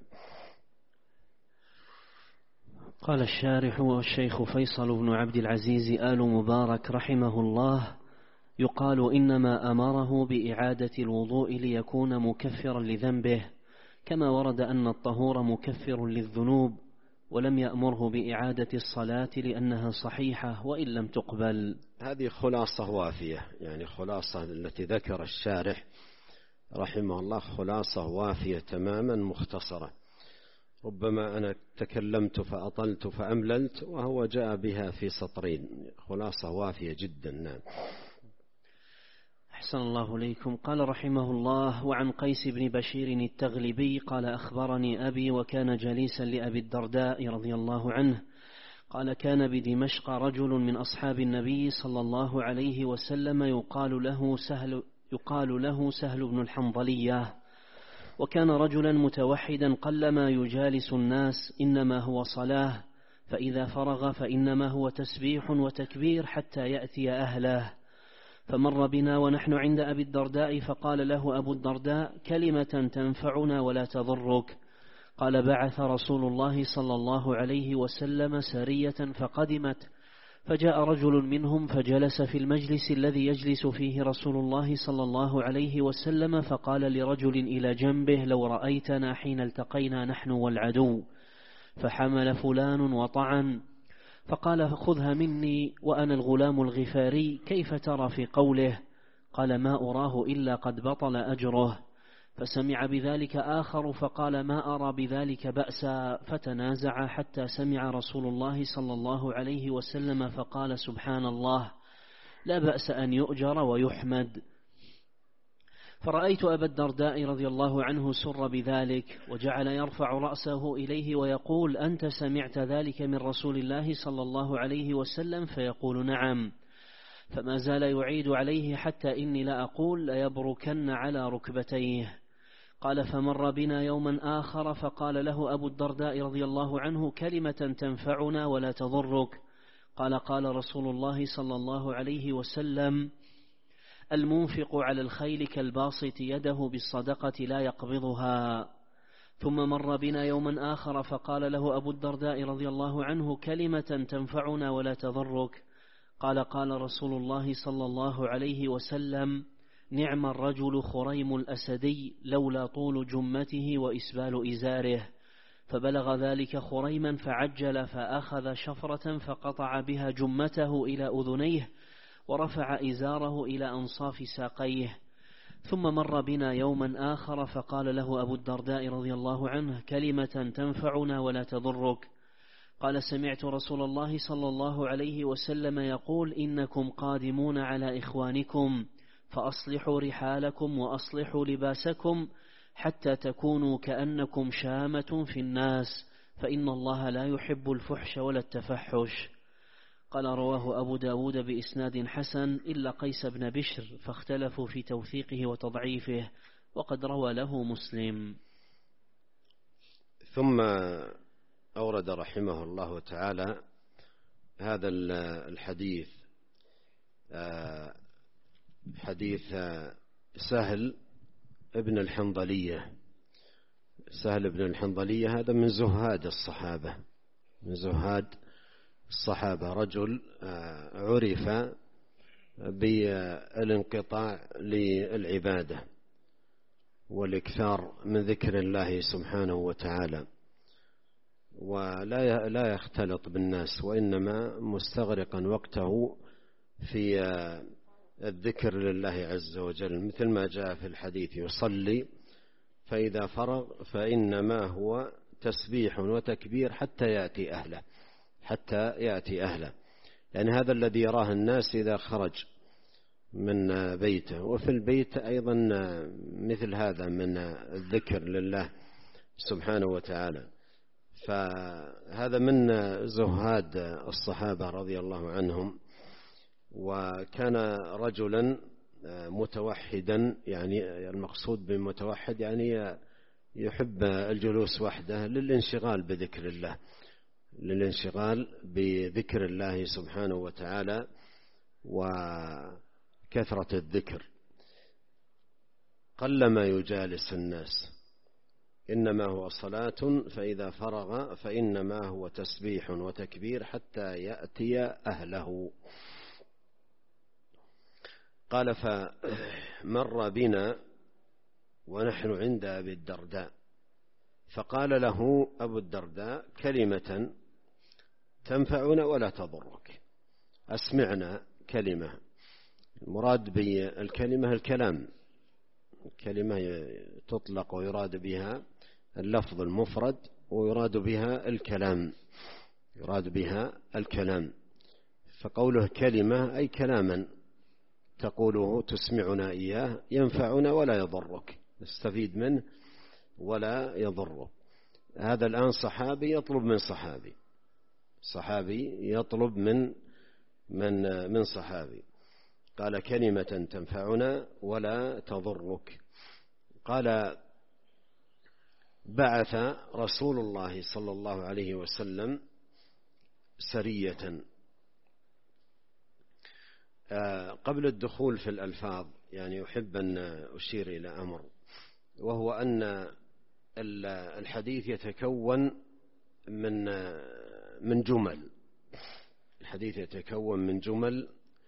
قال الشارح والشيخ فيصل بن عبد العزيز آل مبارك رحمه الله: يقال إنما أمره بإعادة الوضوء ليكون مكفرا لذنبه، كما ورد أن الطهور مكفر للذنوب، ولم يأمره بإعادة الصلاة لأنها صحيحة وإن لم تقبل. هذه خلاصة وافية، يعني خلاصة التي ذكر الشارح رحمه الله خلاصة وافية تماما مختصرة. ربما أنا تكلمت فأطلت فأمللت، وهو جاء بها في سطرين، خلاصة وافية جدا. نعم. أحسن الله إليكم. قال رحمه الله: وعن قيس بن بشير التغلبي قال: أخبرني أبي وكان جليسا لأبي الدرداء رضي الله عنه قال: كان بدمشق رجل من أصحاب النبي صلى الله عليه وسلم يقال له سهل بن الحنظلية، وكان رجلا متوحدا قلما يجالس الناس، إنما هو صلاة، فإذا فرغ فإنما هو تسبيح وتكبير حتى يأتي أهله. فمر بنا ونحن عند أبي الدرداء، فقال له أبو الدرداء: كلمة تنفعنا ولا تضرك. قال: بعث رسول الله صلى الله عليه وسلم سرية فقدمت، فجاء رجل منهم فجلس في المجلس الذي يجلس فيه رسول الله صلى الله عليه وسلم، فقال لرجل إلى جنبه: لو رأيتنا حين التقينا نحن والعدو. فحمل فلان وطعن، فقال: خذها مني وأنا الغلام الغفاري، كيف ترى في قوله؟ قال: ما أراه إلا قد بطل أجره. فسمع بذلك آخر فقال: ما أرى بذلك بأسا، فتنازع حتى سمع رسول الله صلى الله عليه وسلم فقال: سبحان الله، لا بأس أن يؤجر ويحمد. فرأيت أبا الدرداء رضي الله عنه سر بذلك، وجعل يرفع رأسه إليه ويقول: أنت سمعت ذلك من رسول الله صلى الله عليه وسلم؟ فيقول: نعم. فما زال يعيد عليه حتى إني لا أقول ليبركن على ركبتيه. قال: فمر بنا يوما آخر فقال له أبو الدرداء رضي الله عنه: كلمة تنفعنا ولا تضرك. قال: قال رسول الله صلى الله عليه وسلم: المنفق على الخيل كالباسط يده بالصدقة لا يقبضها. ثم مر بنا يوما آخر فقال له أبو الدرداء رضي الله عنه: كلمة تنفعنا ولا تضرك. قال: قال رسول الله صلى الله عليه وسلم: نعم الرجل خريم الأسدي، لولا طول جمته وإسبال إزاره. فبلغ ذلك خريما فعجل، فأخذ شفرة فقطع بها جمته إلى أذنيه، ورفع إزاره إلى أنصاف ساقيه. ثم مر بنا يوما آخر فقال له أبو الدرداء رضي الله عنه: كلمة تنفعنا ولا تضرك. قال: سمعت رسول الله صلى الله عليه وسلم يقول: إنكم قادمون على إخوانكم، فأصلحوا رحالكم وأصلحوا لباسكم حتى تكونوا كأنكم شامة في الناس، فإن الله لا يحب الفحش ولا التفحش. قال: رواه أبو داود بإسناد حسن إلا قيس بن بشر، فاختلفوا في توثيقه وتضعيفه، وقد روى له مسلم. ثم أورد رحمه الله تعالى هذا الحديث، حديث سهل ابن الحنظلية. سهل ابن الحنظلية هذا من زهاد الصحابة، من زهاد الصحابة، رجل عرف بالانقطاع للعبادة والإكثار من ذكر الله سبحانه وتعالى، ولا يختلط بالناس، وإنما مستغرقا وقته في الذكر لله عز وجل، مثل ما جاء في الحديث: يصلي فإذا فرغ فإنما هو تسبيح وتكبير حتى يأتي أهله. يعني هذا الذي يراه الناس إذا خرج من بيته. وفي البيت أيضا مثل هذا من الذكر لله سبحانه وتعالى. فهذا من زهاد الصحابة رضي الله عنهم. وكان رجلا متوحدا، يعني المقصود بمتوحد يعني يحب الجلوس وحده للانشغال بذكر الله سبحانه وتعالى وكثرة الذكر. قلما يجالس الناس، إنما هو صلاة فإذا فرغ فإنما هو تسبيح وتكبير حتى يأتي أهله. قال فمر بنا ونحن عند أبي الدرداء، فقال له أبو الدرداء كلمة تنفعنا ولا تضرك، أسمعنا كلمة. المراد بالكلمة الكلام، الكلمة تطلق ويراد بها اللفظ المفرد ويراد بها الكلام. فقوله كلمة أي كلاما تقوله تسمعنا إياه ينفعنا ولا يضرك، نستفيد منه ولا يضره. هذا الآن صحابي يطلب من صحابي، قال كلمة تنفعنا ولا تضرك. قال بعث رسول الله صلى الله عليه وسلم سرية. قبل الدخول في الألفاظ يعني أحب أن أشير إلى أمر، وهو أن الحديث يتكون من جمل. الحديث يتكون من جمل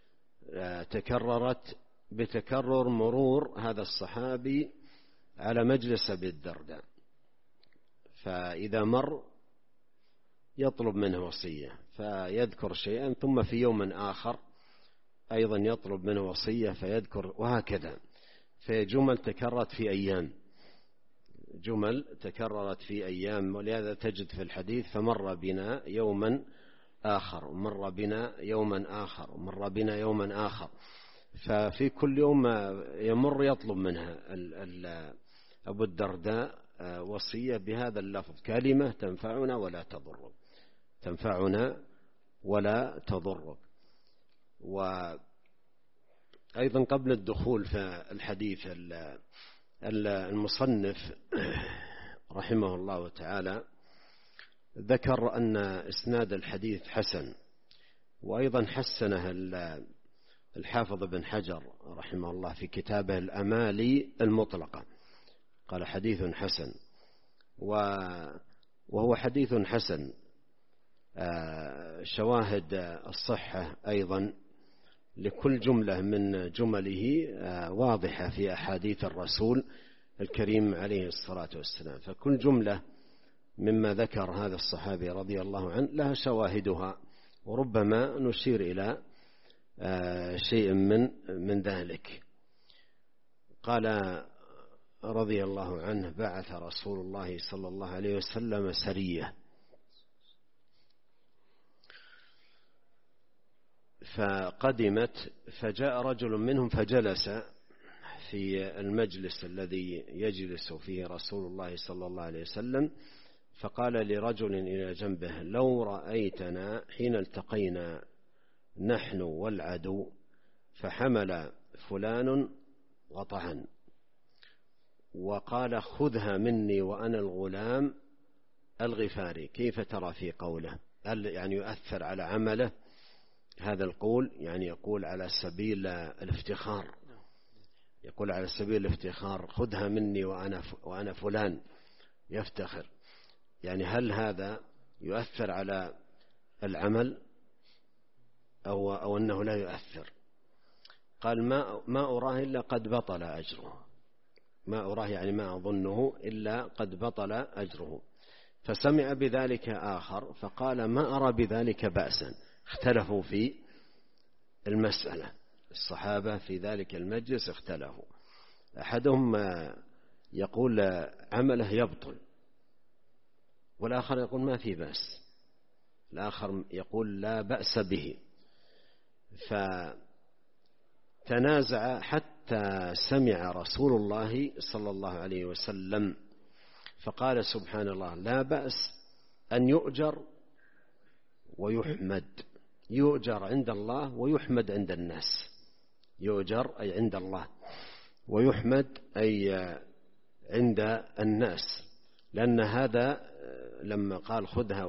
تكررت بتكرر مرور هذا الصحابي على مجلس أبي الدرداء، فإذا مر يطلب منه وصية فيذكر شيئا، ثم في يوم آخر أيضا يطلب منه وصية فيذكر، وهكذا. فجمل تكررت في أيام، ولهذا تجد في الحديث فمر بنا يوما آخر، مر بنا يوما آخر، مر بنا يوما آخر. ففي كل يوم يمر يطلب منها أبو الدرداء وصية بهذا اللفظ كلمة تنفعنا ولا تضرك. وأيضا قبل الدخول في الحديث المصنف رحمه الله تعالى ذكر أن إسناد الحديث حسن، وأيضا حسنه الحافظ بن حجر رحمه الله في كتابه الأمالي المطلقة، قال حديث حسن. وهو حديث حسن شواهد الصحة أيضا لكل جملة من جمله واضحة في أحاديث الرسول الكريم عليه الصلاة والسلام. فكل جملة مما ذكر هذا الصحابي رضي الله عنه لها شواهدها، وربما نشير إلى شيء من ذلك. قال رضي الله عنه بعث رسول الله صلى الله عليه وسلم سرية، فقدمت فجاء رجل منهم فجلس في المجلس الذي يجلس فيه رسول الله صلى الله عليه وسلم، فقال لرجل إلى جنبه لو رأيتنا حين التقينا نحن والعدو فحمل فلان وطعن، وقال خذها مني وأنا الغلام الغفاري، كيف ترى في قوله؟ هل يعني يؤثر على عمله هذا القول؟ يعني يقول على سبيل الافتخار، يقول على سبيل الافتخار خذها مني وأنا فلان، يفتخر. يعني هل هذا يؤثر على العمل أو أنه لا يؤثر؟ قال ما أراه إلا قد بطل أجره، ما أراه يعني ما أظنه إلا قد بطل أجره. فسمع بذلك آخر فقال ما أرى بذلك بأسا. اختلفوا في المسألة، الصحابة في ذلك المجلس اختلفوا. أحدهم يقول عمله يبطل، والآخر يقول ما في بأس، الآخر يقول لا بأس به. فتنازع حتى سمع رسول الله صلى الله عليه وسلم فقال سبحان الله لا بأس أن يؤجر ويحمد، يؤجر عند الله ويحمد عند الناس، يؤجر أي عند الله، ويحمد أي عند الناس، لأن هذا لما قال خذها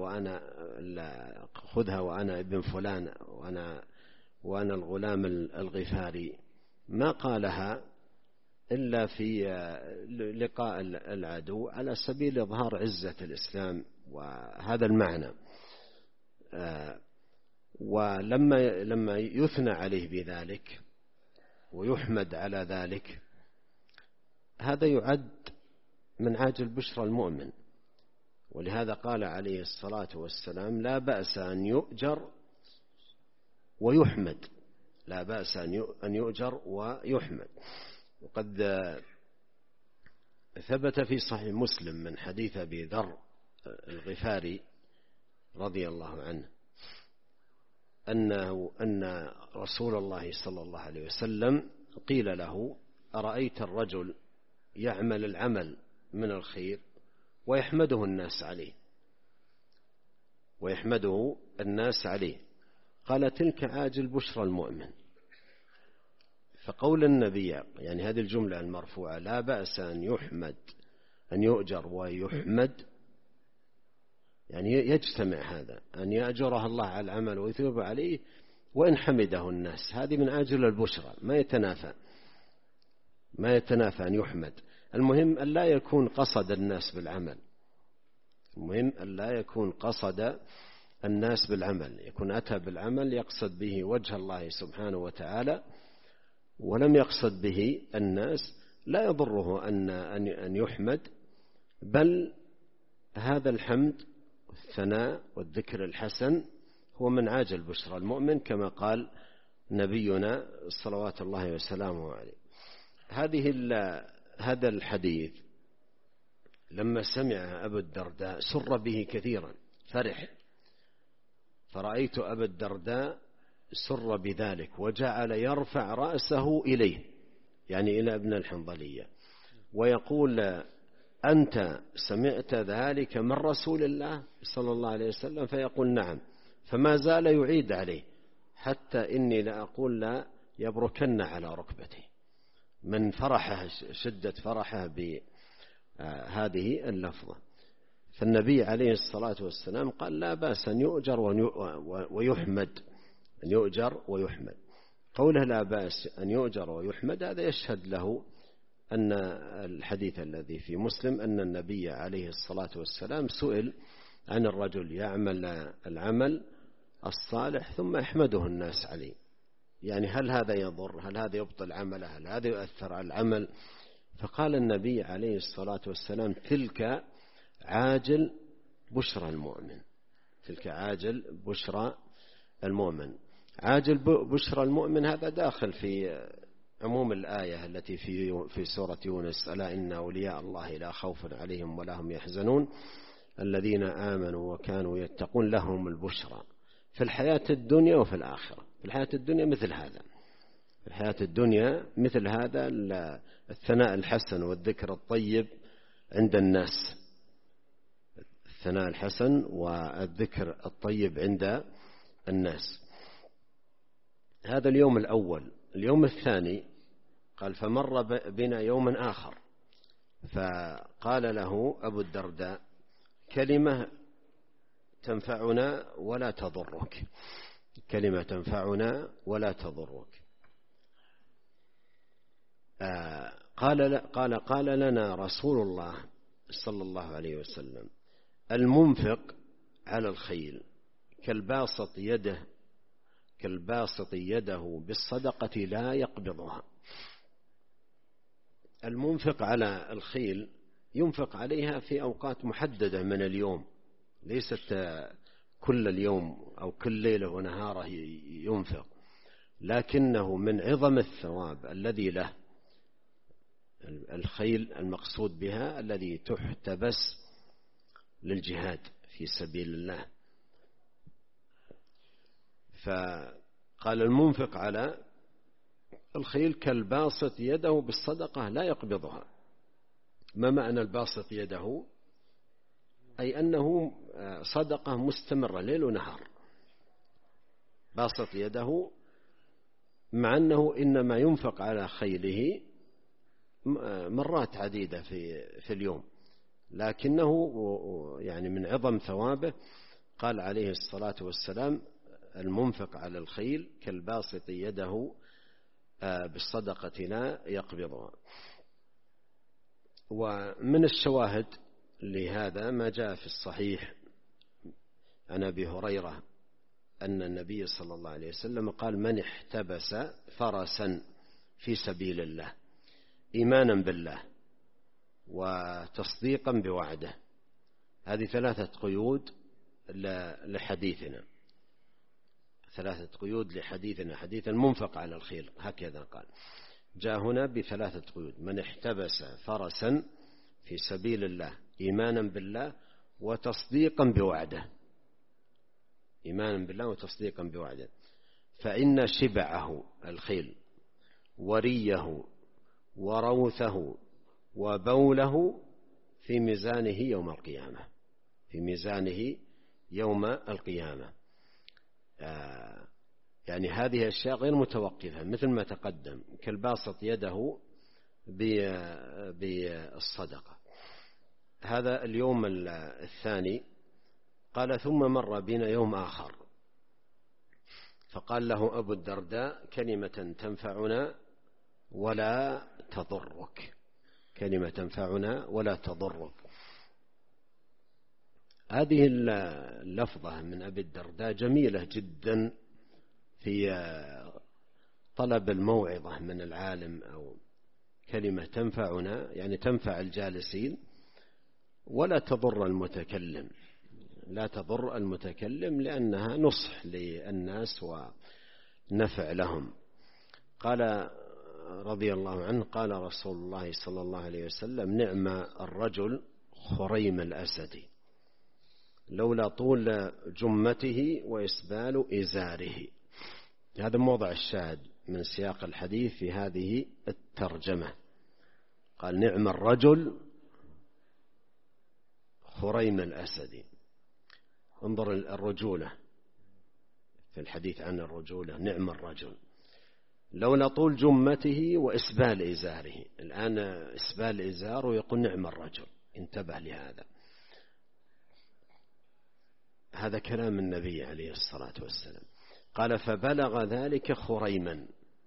وأنا ابن فلان وأنا الغلام الغفاري، ما قالها إلا في لقاء العدو على سبيل إظهار عزة الإسلام وهذا المعنى. ولما يثنى عليه بذلك ويحمد على ذلك، هذا يعد من عاجل بشرى المؤمن، ولهذا قال عليه الصلاة والسلام لا بأس أن يؤجر ويحمد، لا بأس أن يؤجر ويحمد. وقد ثبت في صحيح مسلم من حديث أبي ذر الغفاري رضي الله عنه أن رسول الله صلى الله عليه وسلم قيل له أرأيت الرجل يعمل العمل من الخير ويحمده الناس عليه، قال تلك عاجل بشرى المؤمن. فقول النبي يعني هذه الجملة المرفوعة لا بأس أن يؤجر ويحمد، يعني يجتمع هذا أن يأجره الله على العمل ويثوب عليه وإن حمده الناس، هذه من عاجل البشرى، ما يتنافى أن يحمد. المهم أن لا يكون قصد الناس بالعمل، يكون أتى بالعمل يقصد به وجه الله سبحانه وتعالى ولم يقصد به الناس، لا يضره أن يحمد، بل هذا الحمد والثناء والذكر الحسن هو من عاجل بشرى المؤمن كما قال نبينا صلوات الله وسلامه عليه. هذا الحديث لما سمع أبو الدرداء سر به كثيرا، فرح، فرأيت أبا الدرداء سر بذلك وجعل يرفع رأسه إليه، يعني إلى ابن الحنظلية، ويقول أنت سمعت ذلك من رسول الله صلى الله عليه وسلم؟ فيقول نعم، فما زال يعيد عليه حتى إني لأقول لا يبركن على ركبته من فرحه، شدة فرحه بهذه اللفظة. فالنبي عليه الصلاة والسلام قال لا بأس أن يؤجر ويحمد، أن يؤجر ويحمد. قوله لا بأس أن يؤجر ويحمد هذا يشهد له أن الحديث الذي في مسلم أن النبي عليه الصلاة والسلام سئل عن الرجل يعمل العمل الصالح ثم يحمده الناس عليه، يعني هل هذا يضر، هل هذا يبطل عمله، هل هذا يؤثر على العمل؟ فقال النبي عليه الصلاة والسلام تلك عاجل بشرى المؤمن، تلك عاجل بشرى المؤمن. عاجل بشرى المؤمن هذا داخل في عموم الآية التي في سورة يونس ألا إن أولياء الله لا خوف عليهم ولا هم يحزنون الذين آمنوا وكانوا يتقون لهم البشرى في الحياة الدنيا وفي الآخرة. في الحياة الدنيا مثل هذا، في الحياة الدنيا مثل هذا الثناء الحسن والذكر الطيب عند الناس، الثناء الحسن والذكر الطيب عند الناس. هذا اليوم الأول. اليوم الثاني قال فمر بنا يوم آخر فقال له أبو الدرداء كلمة تنفعنا ولا تضرك، كلمة تنفعنا ولا تضرك. قال لنا رسول الله صلى الله عليه وسلم المنفق على الخيل كالباسط يده بالصدقة لا يقبضها. المنفق على الخيل ينفق عليها في أوقات محددة من اليوم، ليست كل اليوم أو كل ليلة ونهاره ينفق، لكنه من عظم الثواب الذي له الخيل المقصود بها الذي تحتبس للجهاد في سبيل الله. فقال المنفق على الخيل كالباسط يده بالصدقة لا يقبضها. ما معنى الباسط يده؟ أي أنه صدقة مستمرة ليل ونهار، باسط يده، مع أنه إنما ينفق على خيله مرات عديدة في اليوم، لكنه يعني من عظم ثوابه قال عليه الصلاة والسلام المنفق على الخيل كالباسط يده بالصدقة لا يقبضها. ومن الشواهد لهذا ما جاء في الصحيح عن أبي هريرة أن النبي صلى الله عليه وسلم قال من احتبس فرسا في سبيل الله إيمانا بالله وتصديقا بوعده. هذه 3 قيود لحديثنا، 3 قيود لحديثنا، حديث المنفق على الخيل، هكذا قال. جاء هنا ب3 قيود: من احتبس فرسا في سبيل الله إيمانا بالله وتصديقا بوعده، إيمانا بالله وتصديقا بوعده، فإن شبعه الخيل وريه وروثه وبوله في ميزانه يوم القيامة، في ميزانه يوم القيامة. يعني هذه أشياء غير متوقفة مثل ما تقدم، كالباسط يده بالصدقة. هذا اليوم الثاني. قال ثم مر بنا يوم آخر فقال له أبو الدرداء كلمة تنفعنا ولا تضرك، كلمة تنفعنا ولا تضرك. هذه اللفظة من أبي الدرداء جميلة جدا في طلب الموعظة من العالم، أو كلمة تنفعنا يعني تنفع الجالسين ولا تضر المتكلم، لا تضر المتكلم لأنها نصح للناس ونفع لهم. قال رضي الله عنه قال رسول الله صلى الله عليه وسلم نعم الرجل خريم الأسد لولا طول جمته وإسبال إزاره. هذا موضع الشاهد من سياق الحديث في هذه الترجمة. قال نعم الرجل خريم الأسد. انظر الرجولة في الحديث عن الرجولة، نعم الرجل لولا طول جمته وإسبال إزاره. الآن إسبال إزاره يقول نعم الرجل، انتبه لهذا. هذا كلام النبي عليه الصلاة والسلام. قال فبلغ ذلك خريما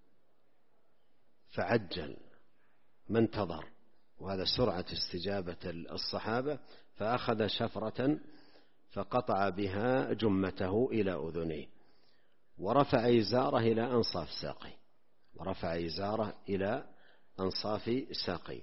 فعجل ما انتظر، وهذا سرعة استجابة الصحابة، فأخذ شفرة فقطع بها جمته إلى أذنيه ورفع إزاره إلى أنصاف ساقه، ورفع إزاره إلى أنصاف ساقه.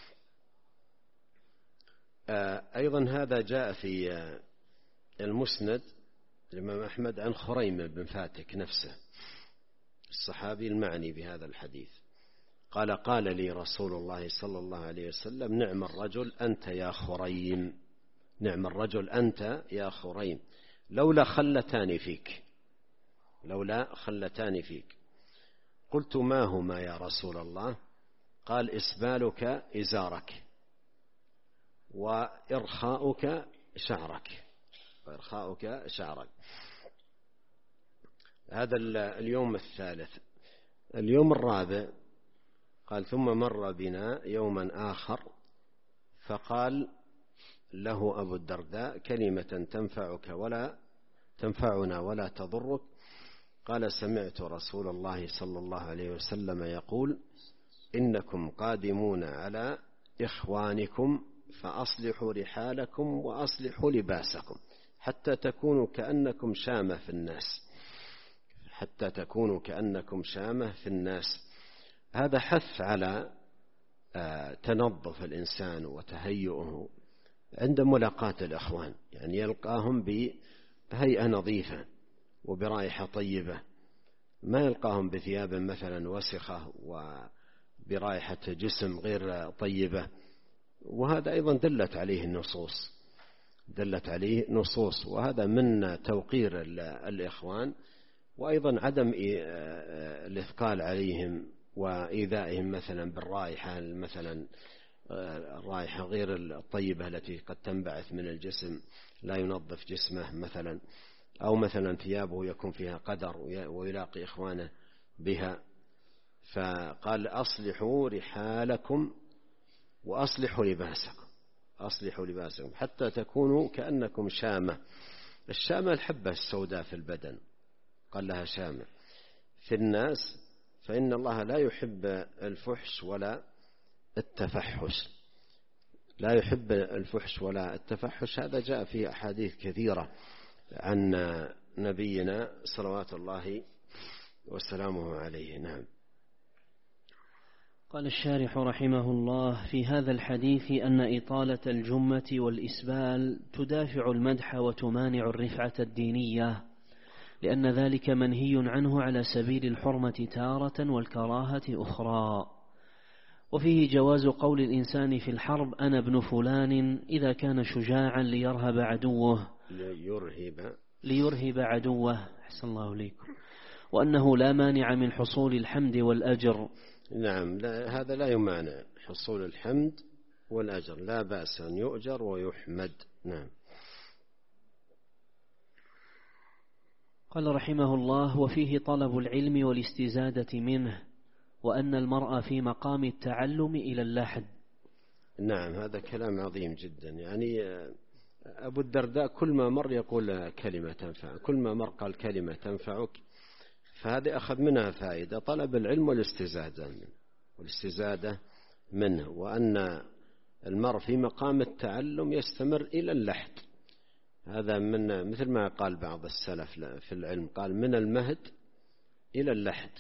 أيضا هذا جاء في المسند الإمام أحمد عن خريم بن فاتك نفسه الصحابي المعني بهذا الحديث. قال قال لي رسول الله صلى الله عليه وسلم نعم الرجل أنت يا خريم، نعم الرجل أنت يا خريم لولا خلتان فيك، لولا خلتان فيك. قلت ما هما يا رسول الله؟ قال إسبالك إزارك وإرخاؤك شعرك، وإرخاؤك شعرك. هذا اليوم الثالث. اليوم الرابع قال ثم مر بنا يوما آخر فقال له أبو الدرداء كلمة تنفعنا ولا تضرك. قال سمعت رسول الله صلى الله عليه وسلم يقول إنكم قادمون على إخوانكم فأصلحوا رحالكم وأصلحوا لباسكم حتى تكونوا كأنكم شامة في الناس، حتى تكونوا كأنكم شامة في الناس. هذا حث على تنظف الإنسان وتهيئه عند ملاقاة الإخوان، يعني يلقاهم بهيئة نظيفة وبرائحة طيبة، ما يلقاهم بثياب مثلا وسخة برائحة جسم غير طيبة، وهذا أيضا دلت عليه نصوص، وهذا من توقير الإخوان، وأيضا عدم الإثقال عليهم وإيذائهم مثلا بالرائحة، مثلا الرائحة غير الطيبة التي قد تنبعث من الجسم لا ينظف جسمه مثلا، أو مثلا ثيابه يكون فيها قدر ويلاقي إخوانه بها. فقال أصلحوا رحالكم وأصلحوا لباسكم حتى تكونوا كأنكم شامة. الشامة الحبة السوداء في البدن، قال لها شامة في الناس، فإن الله لا يحب الفحش ولا التفحش. هذا جاء في أحاديث كثيرة عن نبينا صلوات الله وسلامه عليه. نعم. قال الشارح رحمه الله: في هذا الحديث أن إطالة الجمة والإسبال تدافع المدح وتمانع الرفعة الدينية، لأن ذلك منهي عنه على سبيل الحرمة تارة والكراهة أخرى. وفيه جواز قول الإنسان في الحرب أنا ابن فلان إذا كان شجاعا ليرهب عدوه أحسن الله إليكم، وأنه لا مانع من حصول الحمد والأجر. نعم، هذا لا يمانع حصول الحمد والأجر، لا بأس أن يؤجر ويحمد. نعم. قال رحمه الله: وفيه طلب العلم والاستزادة منه، وأن المرء في مقام التعلم إلى اللحد. نعم، هذا كلام عظيم جدا. يعني أبو الدرداء كل ما مر يقول كلمة تنفع، كل ما مر قال كلمة تنفعك، فهذا أخذ منها فائدة، طلب العلم والاستزادة منه، وأن المرء في مقام التعلم يستمر إلى اللحد. هذا من مثل ما قال بعض السلف في العلم، قال من المهد إلى اللحد.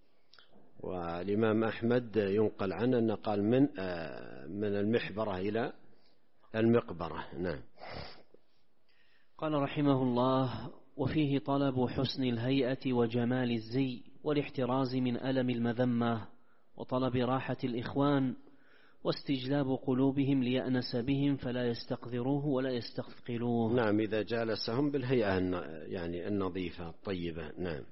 والإمام أحمد ينقل عنه أنه قال من المحبرة إلى المقبرة. نعم. قال رحمه الله: وفيه طلب حسن الهيئة وجمال الزي والاحتراز من ألم المذمة، وطلب راحة الإخوان واستجلاب قلوبهم ليأنس بهم فلا يستقذروه ولا يستثقلوه. نعم، إذا جالسهم بالهيئة يعني النظيفة الطيبة. نعم.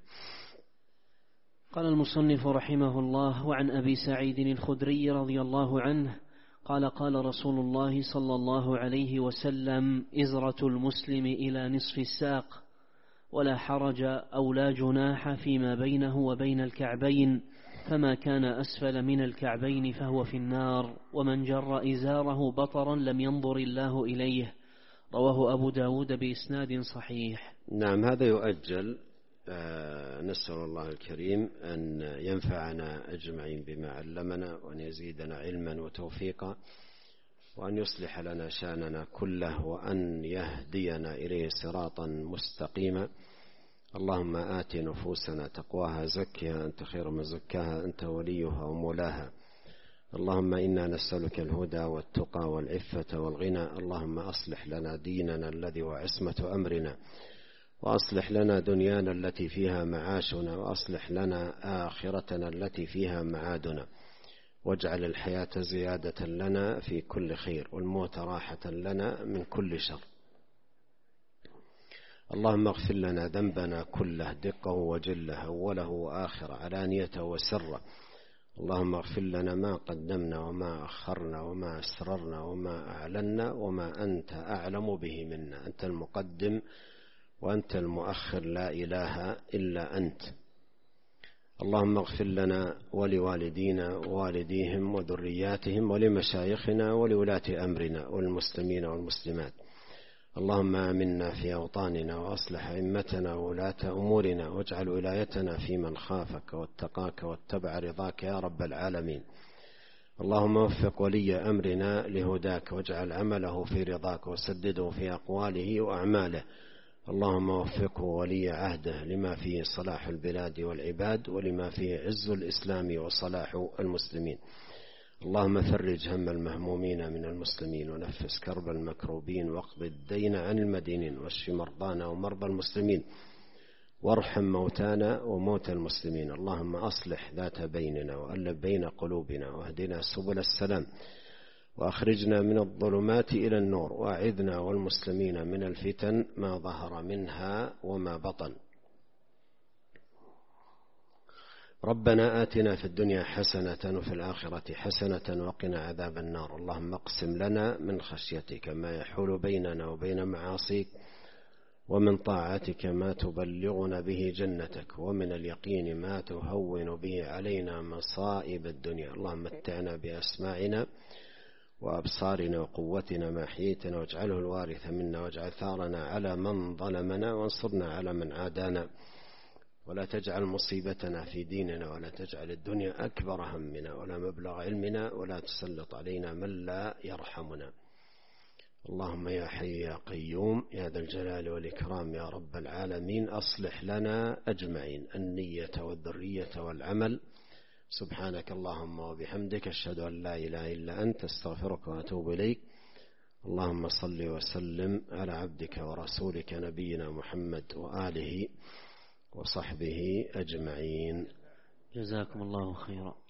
قال المصنف رحمه الله: وعن أبي سعيد الخدري رضي الله عنه قال: قال رسول الله صلى الله عليه وسلم: إزرة المسلم إلى نصف الساق، ولا حرج أو لا جناح فيما بينه وبين الكعبين، فما كان أسفل من الكعبين فهو في النار، ومن جر إزاره بطرا لم ينظر الله إليه. رواه أبو داود بإسناد صحيح. نعم، هذا يؤجل. نسأل الله الكريم أن ينفعنا أجمعين بما علمنا، وأن يزيدنا علما وتوفيقا، وأن يصلح لنا شأننا كله، وأن يهدينا إليه صراطا مستقيما. اللهم آت نفوسنا تقواها، زكها أنت خير من زكاها، أنت وليها ومولاها. اللهم إنا نسألك الهدى والتقى والعفة والغنى. اللهم أصلح لنا ديننا الذي هو عصمة أمرنا، وأصلح لنا دنيانا التي فيها معاشنا، وأصلح لنا آخرتنا التي فيها معادنا، واجعل الحياة زيادة لنا في كل خير، والموت راحة لنا من كل شر. اللهم اغفر لنا ذنبنا كله، دقه وجله، أوله وآخره، علانيته وسره. اللهم اغفر لنا ما قدمنا وما أخرنا وما أسررنا وما أعلنا وما أنت أعلم به منا. أنت المقدم وأنت المؤخر، لا إله إلا أنت. اللهم اغفر لنا ولوالدينا ووالديهم وذرياتهم ولمشايخنا ولولاة أمرنا والمسلمين والمسلمات. اللهم آمنا في أوطاننا، وأصلح أئمتنا وولاة أمورنا، واجعل ولايتنا في من خافك واتقاك واتبع رضاك يا رب العالمين. اللهم وفق ولي أمرنا لهداك، واجعل عمله في رضاك، وسدده في أقواله وأعماله. اللهم وفقه ولي عهده لما فيه صلاح البلاد والعباد، ولما فيه عز الإسلام وصلاح المسلمين. اللهم فرج هم المهمومين من المسلمين، ونفس كرب المكروبين، واقض الدين عن المدينين، واشف مرضانا ومرضى المسلمين. وارحم موتانا وموتى المسلمين. اللهم أصلح ذات بيننا وألف بين قلوبنا واهدنا سبل السلام وأخرجنا من الظلمات إلى النور وأعذنا والمسلمين من الفتن ما ظهر منها وما بطن. ربنا آتنا في الدنيا حسنة وفي الآخرة حسنة وقنا عذاب النار. اللهم اقسم لنا من خشيتك ما يحول بيننا وبين معاصيك ومن طاعتك ما تبلغنا به جنتك ومن اليقين ما تهون به علينا مصائب الدنيا. اللهم متعنا بأسماعنا وأبصارنا وقوتنا ما أحييتنا واجعله الوارث منا واجعل ثارنا على من ظلمنا وانصرنا على من عادانا ولا تجعل مصيبتنا في ديننا ولا تجعل الدنيا أكبر همنا ولا مبلغ علمنا ولا تسلط علينا من لا يرحمنا. اللهم يا حي يا قيوم يا ذا الجلال والإكرام يا رب العالمين أصلح لنا أجمعين النية والذرية والعمل. سبحانك اللهم وبحمدك أشهد أن لا إله إلا أنت استغفرك وأتوب إليك. اللهم صل وسلم على عبدك ورسولك نبينا محمد وآله وصحبه أجمعين. جزاكم الله خيرا.